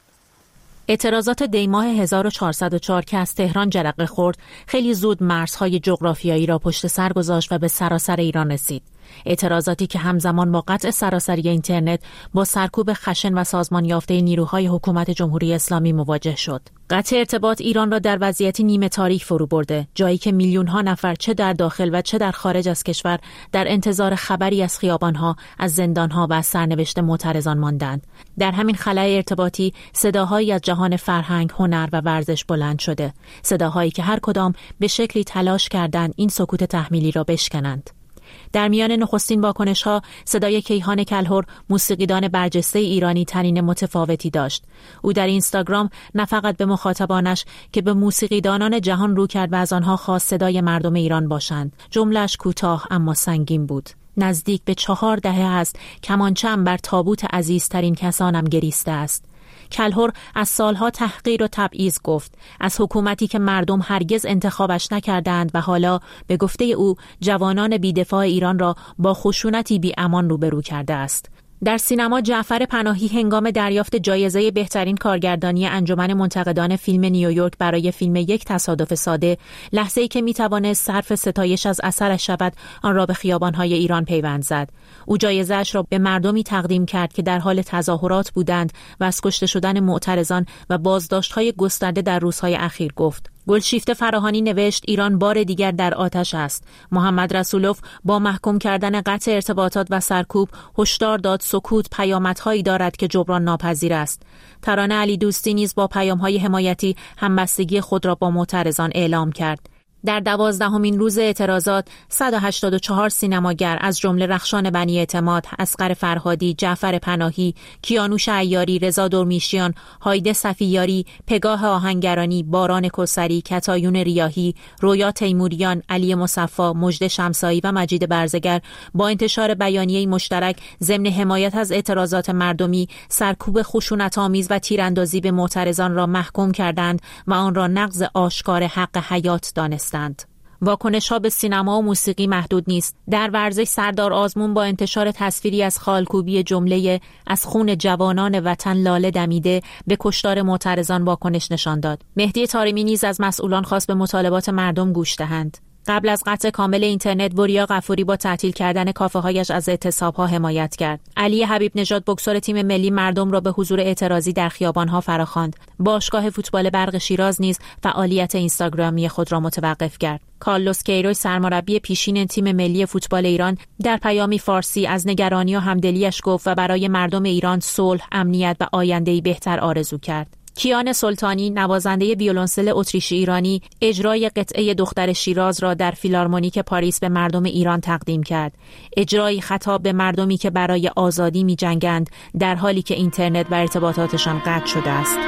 اعتراضات دیماه هزار و چهارصد و چهار که از تهران جرقه خورد خیلی زود مرزهای جغرافیایی را پشت سر گذاشت و به سراسر ایران رسید. اعتراضاتی که همزمان با قطع سراسری اینترنت با سرکوب خشن و سازمان یافته نیروهای حکومت جمهوری اسلامی مواجه شد. قطع ارتباط ایران را در وضعیتی نیمه تاریک فرو برده، جایی که میلیون ها نفر چه در داخل و چه در خارج از کشور در انتظار خبری از خیابانها، از زندانها و از سرنوشت معترضان ماندند. در همین خلأ ارتباطی صداهایی از جهان فرهنگ، هنر و ورزش بلند شده، صداهایی که هر کدام به شکلی تلاش کردند این سکوت تحمیلی را بشکنند. در میان نخستین واکنش‌ها صدای کیهان کلهر، موسیقیدان برجسته ایرانی، ترین متفاوتی داشت. او در اینستاگرام نه فقط به مخاطبانش که به موسیقیدانان جهان رو کرد و از آنها خواست صدای مردم ایران باشند. جمله‌اش کوتاه اما سنگین بود. نزدیک به چهار دهه است کمانچه‌ام بر تابوت عزیزترین کسانم گریسته است. کلهر از سالها تحقیر و تبعیض گفت، از حکومتی که مردم هرگز انتخابش نکردند و حالا به گفته او جوانان بی‌دفاع ایران را با خشونتی بی امان روبرو کرده است. در سینما جعفر پناهی هنگام دریافت جایزه بهترین کارگردانی انجمن منتقدان فیلم نیویورک برای فیلم یک تصادف ساده، لحظه‌ای که می‌توانست صرف ستایش از اثرش شود، آن را به خیابان‌های ایران پیوند زد. او جایزه‌اش را به مردمی تقدیم کرد که در حال تظاهرات بودند و از کشته شدن معترضان و بازداشت‌های گسترده در روزهای اخیر گفت. گلشیفته فراهانی نوشت ایران بار دیگر در آتش است. محمد رسولوف با محکوم کردن قطع ارتباطات و سرکوب هشدار داد سکوت پیامدهایی دارد که جبران ناپذیر است. ترانه علی دوستی نیز با پیام‌های حمایتی همبستگی خود را با معترضان اعلام کرد. در دوازدهمین روز اعتراضات صد و هشتاد و چهار سینماگر از جمله رخشان بنی اعتماد، اصغر فرهادی، جعفر پناهی، کیانوش عیاری، رضا درمیشیان، هایده صفیاری، پگاه آهنگرانی، باران کسری، کتایون ریاحی، رویا تیموریان، علی مصفی، مژده شمسایی و مجید برزگر با انتشار بیانیه‌ای مشترک ضمن حمایت از اعتراضات مردمی، سرکوب خشونت‌آمیز و تیراندازی به معترضان را محکوم کردند و آن را نقض آشکار حق حیات دانستند. واکنش‌ها به سینما و موسیقی محدود نیست. در ورزش سردار آزمون با انتشار تصویری از خالکوبی جمله از خون جوانان وطن لاله دمیده به کشتار معترضان واکنش نشان داد. مهدی طارمی نیز از مسئولان خواست به مطالبات مردم گوش دهند. قبل از قطع کامل اینترنت، وریا غفوری با تعطیل کردن کافه‌هایش از اعتصاب‌ها حمایت کرد. علی حبیب نژاد بوکسور تیم ملی مردم را به حضور اعتراضی در خیابان‌ها فراخواند. باشگاه فوتبال برق شیراز نیز فعالیت اینستاگرامی خود را متوقف کرد. کارلوس کیروش سرمربی پیشین تیم ملی فوتبال ایران در پیامی فارسی از نگرانی و همدلیش گفت و برای مردم ایران صلح، امنیت و آینده‌ای بهتر آرزو کرد. کیان سلطانی نوازنده ویولنسل اتریشی ایرانی اجرای قطعه دختر شیراز را در فیلارمونیک پاریس به مردم ایران تقدیم کرد. اجرای خطاب به مردمی که برای آزادی می جنگند در حالی که اینترنت و ارتباطاتشان قطع شده است.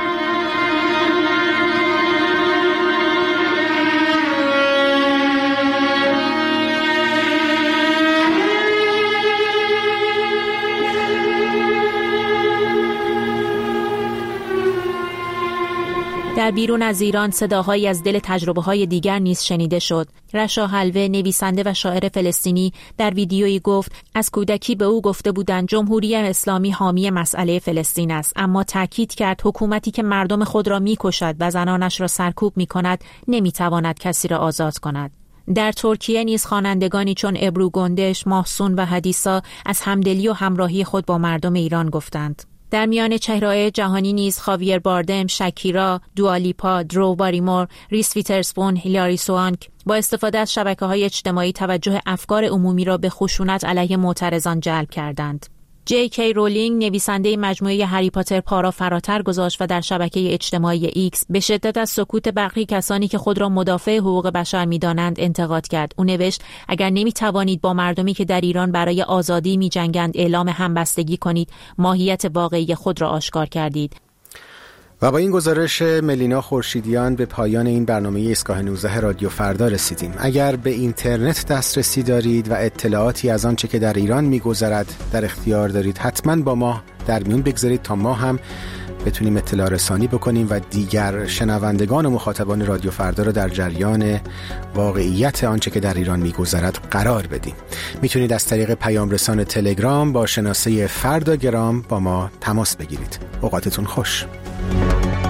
در بیرون از ایران صداهایی از دل تجربه‌های دیگر نیز شنیده شد. رشا حلوه، نویسنده و شاعر فلسطینی، در ویدیویی گفت از کودکی به او گفته بودند جمهوری اسلامی حامی مسئله فلسطین است، اما تاکید کرد حکومتی که مردم خود را می‌کشد و زنانش را سرکوب می‌کند نمی‌تواند کسی را آزاد کند. در ترکیه نیز خوانندگانی چون ابرو گندش، ماهسون و حدیثا از همدلی و همراهی خود با مردم ایران گفتند. در میان چهره‌های جهانی نیز خاویر باردم، شکیرا، دوالیپا، درو باریمور، ریس ویترسپون، هیلاری سوانک با استفاده از شبکه‌های اجتماعی توجه افکار عمومی را به خشونت علیه معترضان جلب کردند. جی کی رولینگ نویسنده مجموعه هری پاتر پا را فراتر گذاشت و در شبکه اجتماعی ایکس به شدت از سکوت برخی کسانی که خود را مدافع حقوق بشر می‌دانند انتقاد کرد. او نوشت اگر نمی‌توانید با مردمی که در ایران برای آزادی می‌جنگند اعلام همبستگی کنید، ماهیت واقعی خود را آشکار کردید. و با این گزارش ملینا خورشیدیان به پایان این برنامه ایستگاه نوزده رادیو فردا رسیدیم. اگر به اینترنت دسترسی دارید و اطلاعاتی از آنچه که در ایران می‌گذرد در اختیار دارید، حتما با ما در میون بگذارید تا ما هم بتونیم اطلاع رسانی بکنیم و دیگر شنوندگان و مخاطبان رادیو فردا را در جریان واقعیت آنچه که در ایران می‌گذرد قرار بدیم. میتونید از طریق پیام رسان تلگرام با شناسه فرداگرام با ما تماس بگیرید. اوقاتتون خوش.